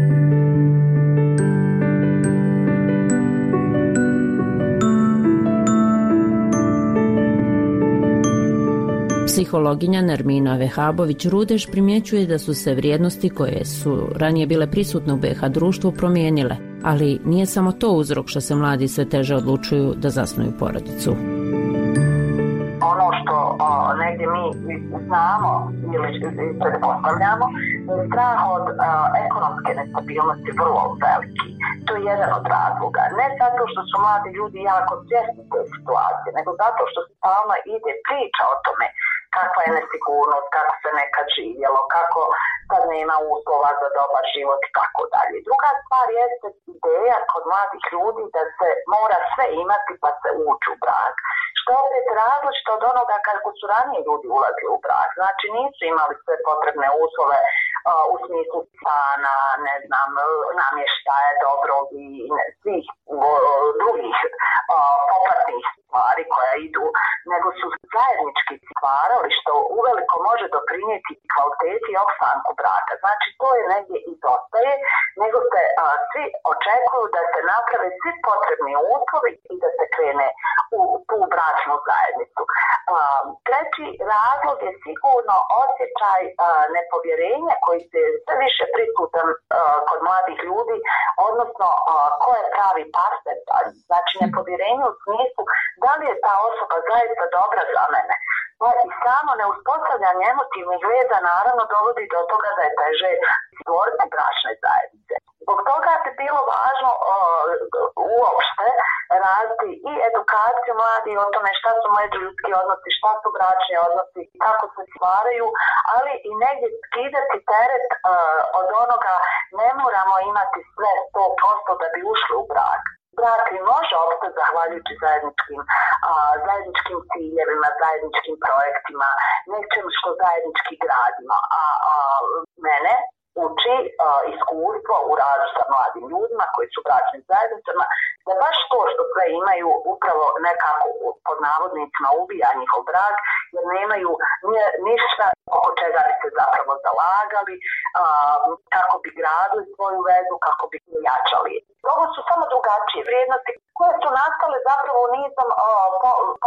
Psihologinja Nermina Vehabović-Rudeš primjećuje da su se vrijednosti koje su ranije bile prisutne u BiH društvu promijenile, ali nije samo to uzrok što se mladi sve teže odlučuju da zasnuju porodicu. Ono što negdje mi znamo ili pretpostavljamo, je strah od ekonomske nestabilnosti vrlo veliki. To je jedan od razloga. Ne zato što su mladi ljudi jako svjesni te situacije, nego zato što se stalno ide priča o tome kakva je nesigurnost, kako se nekad živjelo, kako sad nema uslova za dobar život i tako dalje. Druga stvar jeste ideja kod mladih ljudi da se mora sve imati pa se ući u brak. Što je opet različito od onoga kako su ranije ljudi ulazili u brak. Znači nisu imali sve potrebne uslove u smislu stana, ne znam, namještaja dobrog i svih drugih popratnih stvari koja idu, nego su zajednički stvarali što uveliko može doprinijeti kvaliteti i opstanku braka. Znači to je negdje izostaje, nego se svi očekuju da se naprave svi potrebni uslovi i da se krene u tu bračnu zajednicu. Treći razlog je sigurno osjećaj nepovjerenja koji se sve više prisutan kod mladih ljudi, odnosno ko je pravi partner. Znači nepovjerenje u smislu da li je ta osoba zaista dobra za mene. I samo neuspostavljanje emotivnih veza naravno dovodi do toga da je teže stvoriti bračne zajednice. Zbog toga bi bilo važno uopšte raditi i edukaciju mladih o tome šta su međuljudski odnosi, šta su bračni odnosi, kako se stvaraju, ali i negdje skidati teret od onoga ne moramo imati sve 100% da bi ušli u brak. Brak i može opstati zahvaljujući zajedničkim ciljevima, zajedničkim projektima, nečem što zajednički gradimo. Mene uči iskustvo u radu sa mladim ljudima koji su bračnim zajednicama, da baš to što sve imaju upravo nekako pod navodnicima ubija njihov brak, jer nemaju ništa oko čega bi se zapravo zalagali, kako bi gradili svoju vezu, kako bi jačali. Ovo su samo drugačije vrijednosti koje su nastale zapravo nizom poremećaja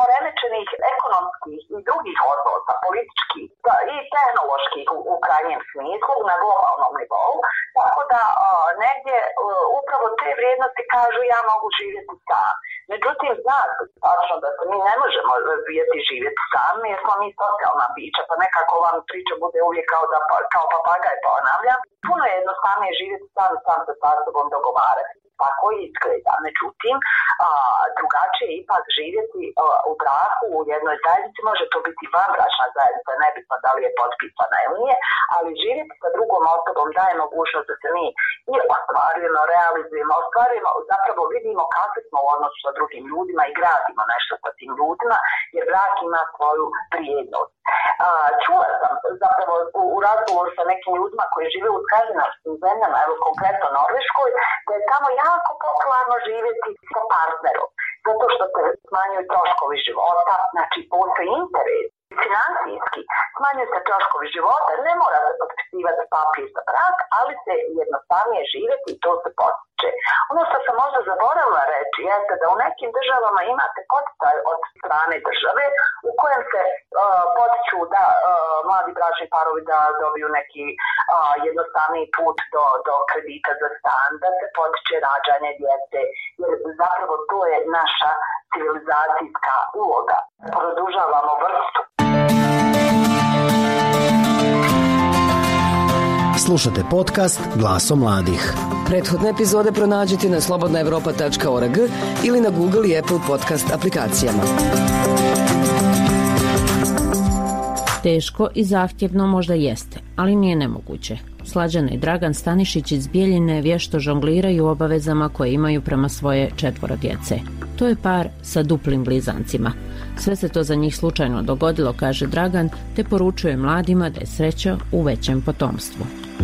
određenih ekonomskih i drugih odnosa, političkih i tehnoloških u krajnjem smislu na globalnom nivou, tako da negdje upravo te vrijednosti kažu ja mogu živjeti sam. Međutim, znači tačno da se mi ne možemo razvijeti živjeti sami jer smo mi socijalna bića, pa nekako vam priča bude uvijek kao papagaj ponavljam. Puno je jednostavnije živjeti sam se sa sobom dogovarati. Tako izgleda. Međutim, drugačije je ipak živjeti u braku, u jednoj zajednici, može to biti vanbračna zajednica, nebitno da li je potpisana ili nije, ali živjeti sa drugom osobom daje mogućnost da se mi i ostvarujemo, realizujemo, zapravo vidimo kakvi smo u odnosu sa drugim ljudima i gradimo nešto sa tim ljudima, jer brak ima svoju vrijednost. Čula sam zapravo u razgovoru sa nekim ljudima koji žive u skandinavskim zemljama, evo konkretno Norveškoj, da je tamo jako popularno živjeti sa partnerom, zato što se smanjuju troškovi života, znači postoji interes. Financijski smanjuju se troškovi života, ne mora se potpisivati papir za brak, ali se jednostavnije živjeti i to se potiče. Ono što sam možda zaboravila reći jeste da u nekim državama imate poticaj od strane države u kojem se potiču da mladi bračni parovi da dobiju neki jednostavniji put do kredita za stan, da se potiče rađanje djece, jer zapravo to je naša civilizacijska uloga. Produžavamo vrstu. Slušate podcast Glasom mladih. Prethodne epizode pronađite na slobodnaevropa.org ili na Google i Apple podcast aplikacijama. Teško i zahtjevno možda jeste, ali nije nemoguće. Slađana i Dragan Stanišić iz Bijeljine vješto žongliraju obavezama koje imaju prema svoje 4 djece. To je par sa duplim blizancima. Sve se to za njih slučajno dogodilo, kaže Dragan, te poručuje mladima da je sreća u većem potomstvu.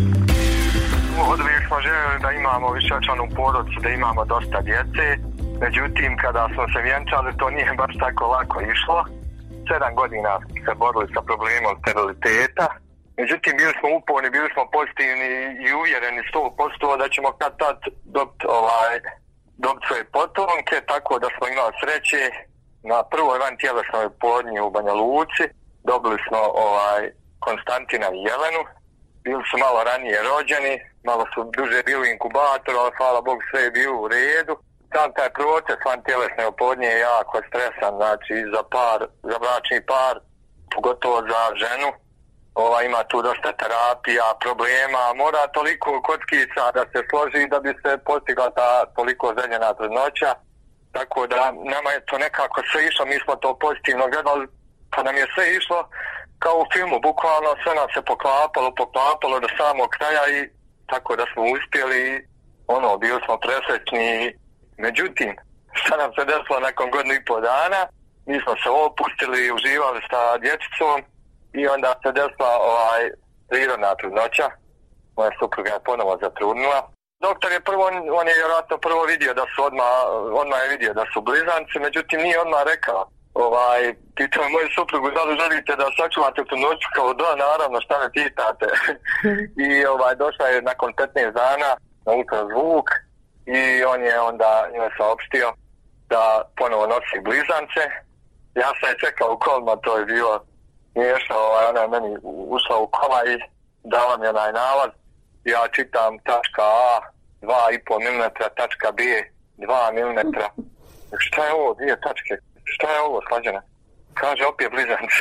Uvijek smo željeli da imamo višečlanu porodicu, da imamo dosta djece. Međutim, kada smo se vjenčali, to nije baš tako lako išlo. 7 godina se borili sa problemom steriliteta. Međutim, bili smo uporni, bili smo pozitivni i uvjereni 100% da ćemo kad tad dobiti svoje potomke, tako da smo imali sreće. Na prvoj vantjelesnoj oplodnji u Banja Luci dobili smo Konstantina i Jelenu. Bili su malo ranije rođeni, malo su duže bili u inkubatoru, ali hvala Bogu sve je bilo u redu. Sam taj proces vantjelesne oplodnje je jako stresan, znači za bračni par, pogotovo za ženu. Ima tu dosta terapija, problema, mora toliko kockica da se složi da bi se postigla ta toliko željena trudnoća. Tako da nama je to nekako sve išlo, mi smo to pozitivno gledali, pa nam je sve išlo kao u filmu, bukvalno sve nam se poklapalo do samog kraja i tako da smo uspjeli, bili smo presrećni. Međutim, šta nam se desilo nakon 1,5 dana, mi smo se opustili, uživali sa dječicom i onda se desila prirodna trudnoća, moja supruga je ponovo zatrudnila. Doktor je on je vjerojatno prvo vidio da su odmah je vidio da su blizanci, međutim nije odmah rekao. Pitao je moju suprugu da li želite da sačuvate trudnoću, kao da, naravno, šta me pitate. I došla je nakon 15 dana na ultrazvuk i on je onda njoj saopštio da ponovo nosi blizance. Ja sam je čekao u kolima, to je bilo smiješno, ona je meni ušla u kola i dala mi onaj nalaz. Ja čitam tačka A 2,5 mm, tačka B 2 mm. Šta je ovo, 2 tačke? Šta je ovo, Slađana? Kaže, opet blizanci.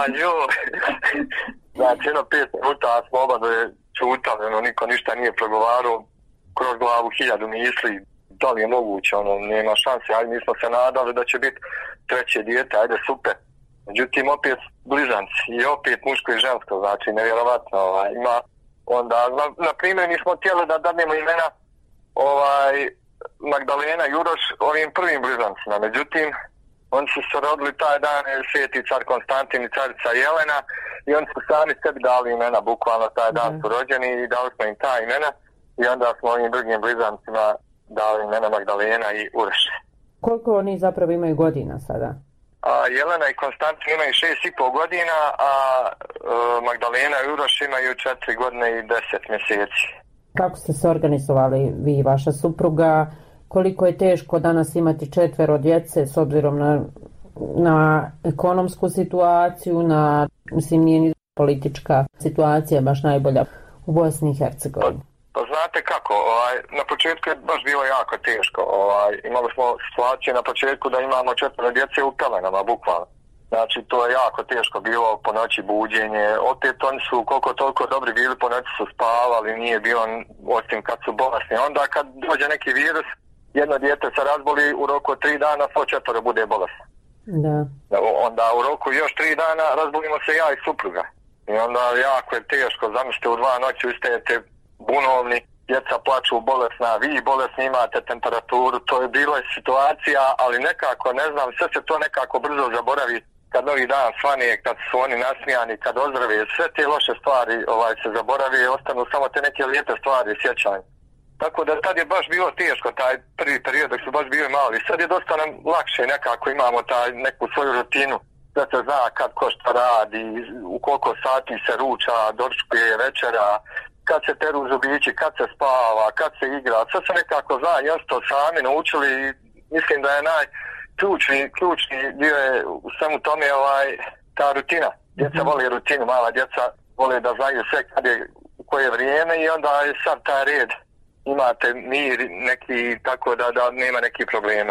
Znači, 5 minuta smo oba čutali, niko ništa nije progovarao, kroz glavu 1000 misli, da li je moguće, nema šanse, ali mi smo se nadali da će biti 3. dijete, ajde super. Međutim, opet blizanci i opet muško i žensko, znači, nevjerovatno, ima. Onda, na primjer, mi smo htjeli da dadnemo imena Magdalena i Uroš ovim prvim blizancima. Međutim, oni su se rodili taj dan, sveti car Konstantin i carica Jelena, i oni su sami sebi dali imena, bukvalno taj dan su rođeni i dali smo im ta imena i onda smo ovim drugim blizancima dali imena Magdalena i Uroš. Koliko oni zapravo imaju godina sada? Jelena i Konstantin imaju 6,5 godina, a Magdalena i Uroš imaju 4 godine i 10 mjeseci. Kako ste se organizovali vi i vaša supruga? Koliko je teško danas imati 4 djece s obzirom na na ekonomsku situaciju, mislim, nije ni politička situacija baš najbolja u Bosni i Hercegovini. Pa znate kako, na početku je baš bilo jako teško. Imali smo situaciju na početku da imamo 4 djece u pelenama, bukvalno. Znači, to je jako teško bilo po noći buđenje. Opet oni su koliko toliko dobri bili, po noći su spavali, nije bilo osim kad su bolesni. Onda kad dođe neki virus, jedno dijete se razboli, u roku 3 dana svo 4 bude bolesno. Da. Onda u roku još 3 dana razbolimo se ja i supruga. I onda jako je teško, zamislite u 2 noći ustajete bunovni, djeca plaču bolesna, vi bolesni imate temperaturu, to je bila situacija, ali nekako, ne znam, sve se to nekako brzo zaboravi kad novi dan svane, kad su oni nasmijani, kad ozdrave, sve te loše stvari se zaborave i ostanu samo te neke lijepe stvari sjećanje. Tako da tad je baš bilo teško, taj prvi period dok su baš bili mali. Sad je dosta nam lakše nekako, imamo taj neku svoju rutinu, da se zna kad ko šta radi, u koliko sati se ruča, doručkuje, večera, kad se peru zubići, kad se spava, kad se igra, sve se nekako zna, jasno sami naučili i mislim da je ključni dio je u svemu tome ta rutina. Djeca vole rutinu, mala djeca vole da znaju sve kad je, u koje vrijeme i onda je sad taj red. Imate mir neki, tako da nema nekih problema.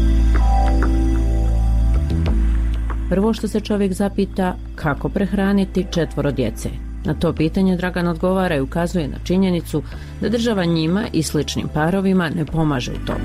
Prvo što se čovjek zapita, kako prehraniti 4 djece. Na to pitanje Dragan odgovara i ukazuje na činjenicu da država njima i sličnim parovima ne pomaže u tome.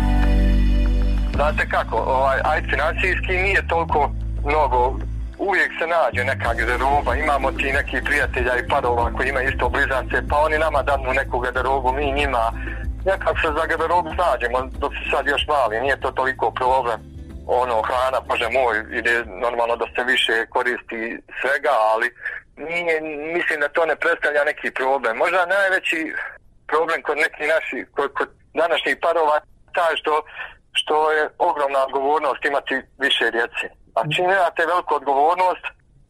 Znate kako, financijski nije toliko mnogo, uvijek se nađe neka garderoba, imamo ti neki prijatelja i parova koji imaju isto blizance, pa oni nama danu neku garderobu, mi njima, nekako se za garderobu snađemo, dok su sad još mali, nije to toliko problem. Hrana, bože moj, ide normalno da se više koristi svega, ali mislim da to ne predstavlja neki problem. Možda najveći problem kod nekih naših, kod današnjih parova, taj što je ogromna odgovornost imati više djece. A čim imate veliku odgovornost,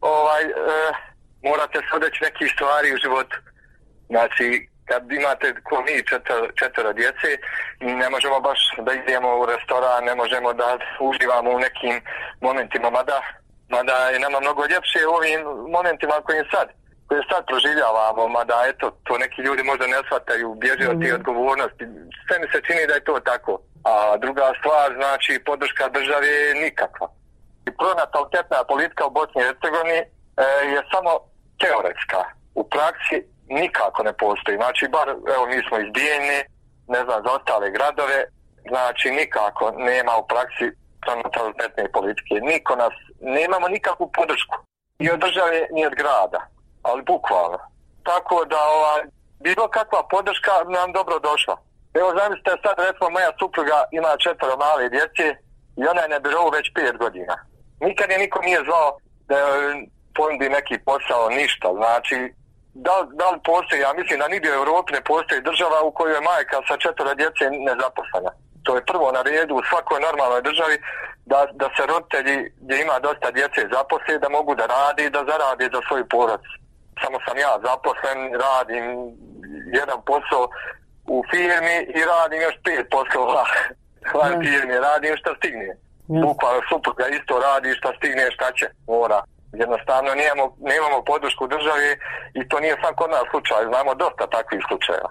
morate se odreći nekih stvari u životu. Znači, kad imate ko mi 4 djece, ne možemo baš da idemo u restoran, ne možemo da uživamo u nekim momentima, mada je nama mnogo ljepše u ovim momentima koje sad proživljavamo, mada eto, to neki ljudi možda ne shvataju, bježe od te odgovornosti. Sve mi se čini da je to tako. A druga stvar, znači, podrška države je nikakva. I pronatalitetna politika u Bosni i Hercegovini je samo teoretska. U praksi nikako ne postoji. Znači, bar, evo, mi smo iz Bijeljne, ne znam, za ostale gradove, znači, nikako nema u praksi pronatalitetne politike. Nemamo nikakvu podršku. Ni od države, ni od grada. Ali bukvalno. Tako da, bilo kakva podrška nam dobro došla. Evo, zamislite, sad, recimo, moja supruga ima 4 male djece i ona je na birovu već 5 godina. Nikad je niko nije zvao da ponudi neki posao, ništa. Znači, da li postoji, ja mislim da nigdje u Europi ne postoji država u kojoj je majka sa 4 djece nezaposlena. To je prvo na redu u svakoj normalnoj državi da se roditelji gdje ima dosta djece zaposle, da mogu da radi i da zarade za svoj porodicu. Samo sam ja zaposlen, radim jedan posao u firmi i radim još 5 poslova van firmi, radim što stigne. Bukvalno supruga isto radi šta stigne, šta će, mora. Jednostavno nemamo podršku države i to nije sam kod nas slučaj, znamo dosta takvih slučajeva.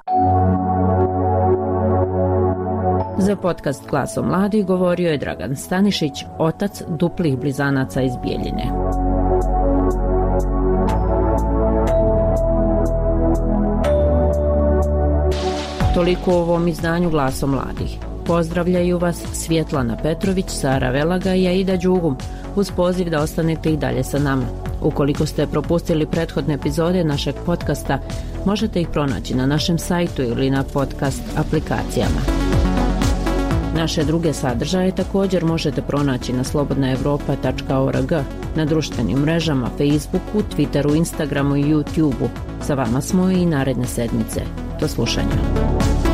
Za podcast Glasom mladih govorio je Dragan Stanišić, otac duplih blizanaca iz Bijeljine. Toliko u ovom izdanju Glasom mladih. Pozdravljaju vas Svjetlana Petrović, Sara Velaga i Aida Đugum, uz poziv da ostanete i dalje sa nama. Ukoliko ste propustili prethodne epizode našeg podcasta, možete ih pronaći na našem sajtu ili na podcast aplikacijama. Naše druge sadržaje također možete pronaći na slobodnaevropa.org, na društvenim mrežama, Facebooku, Twitteru, Instagramu i YouTubeu. Sa vama smo i naredne sedmice. Do slušanja.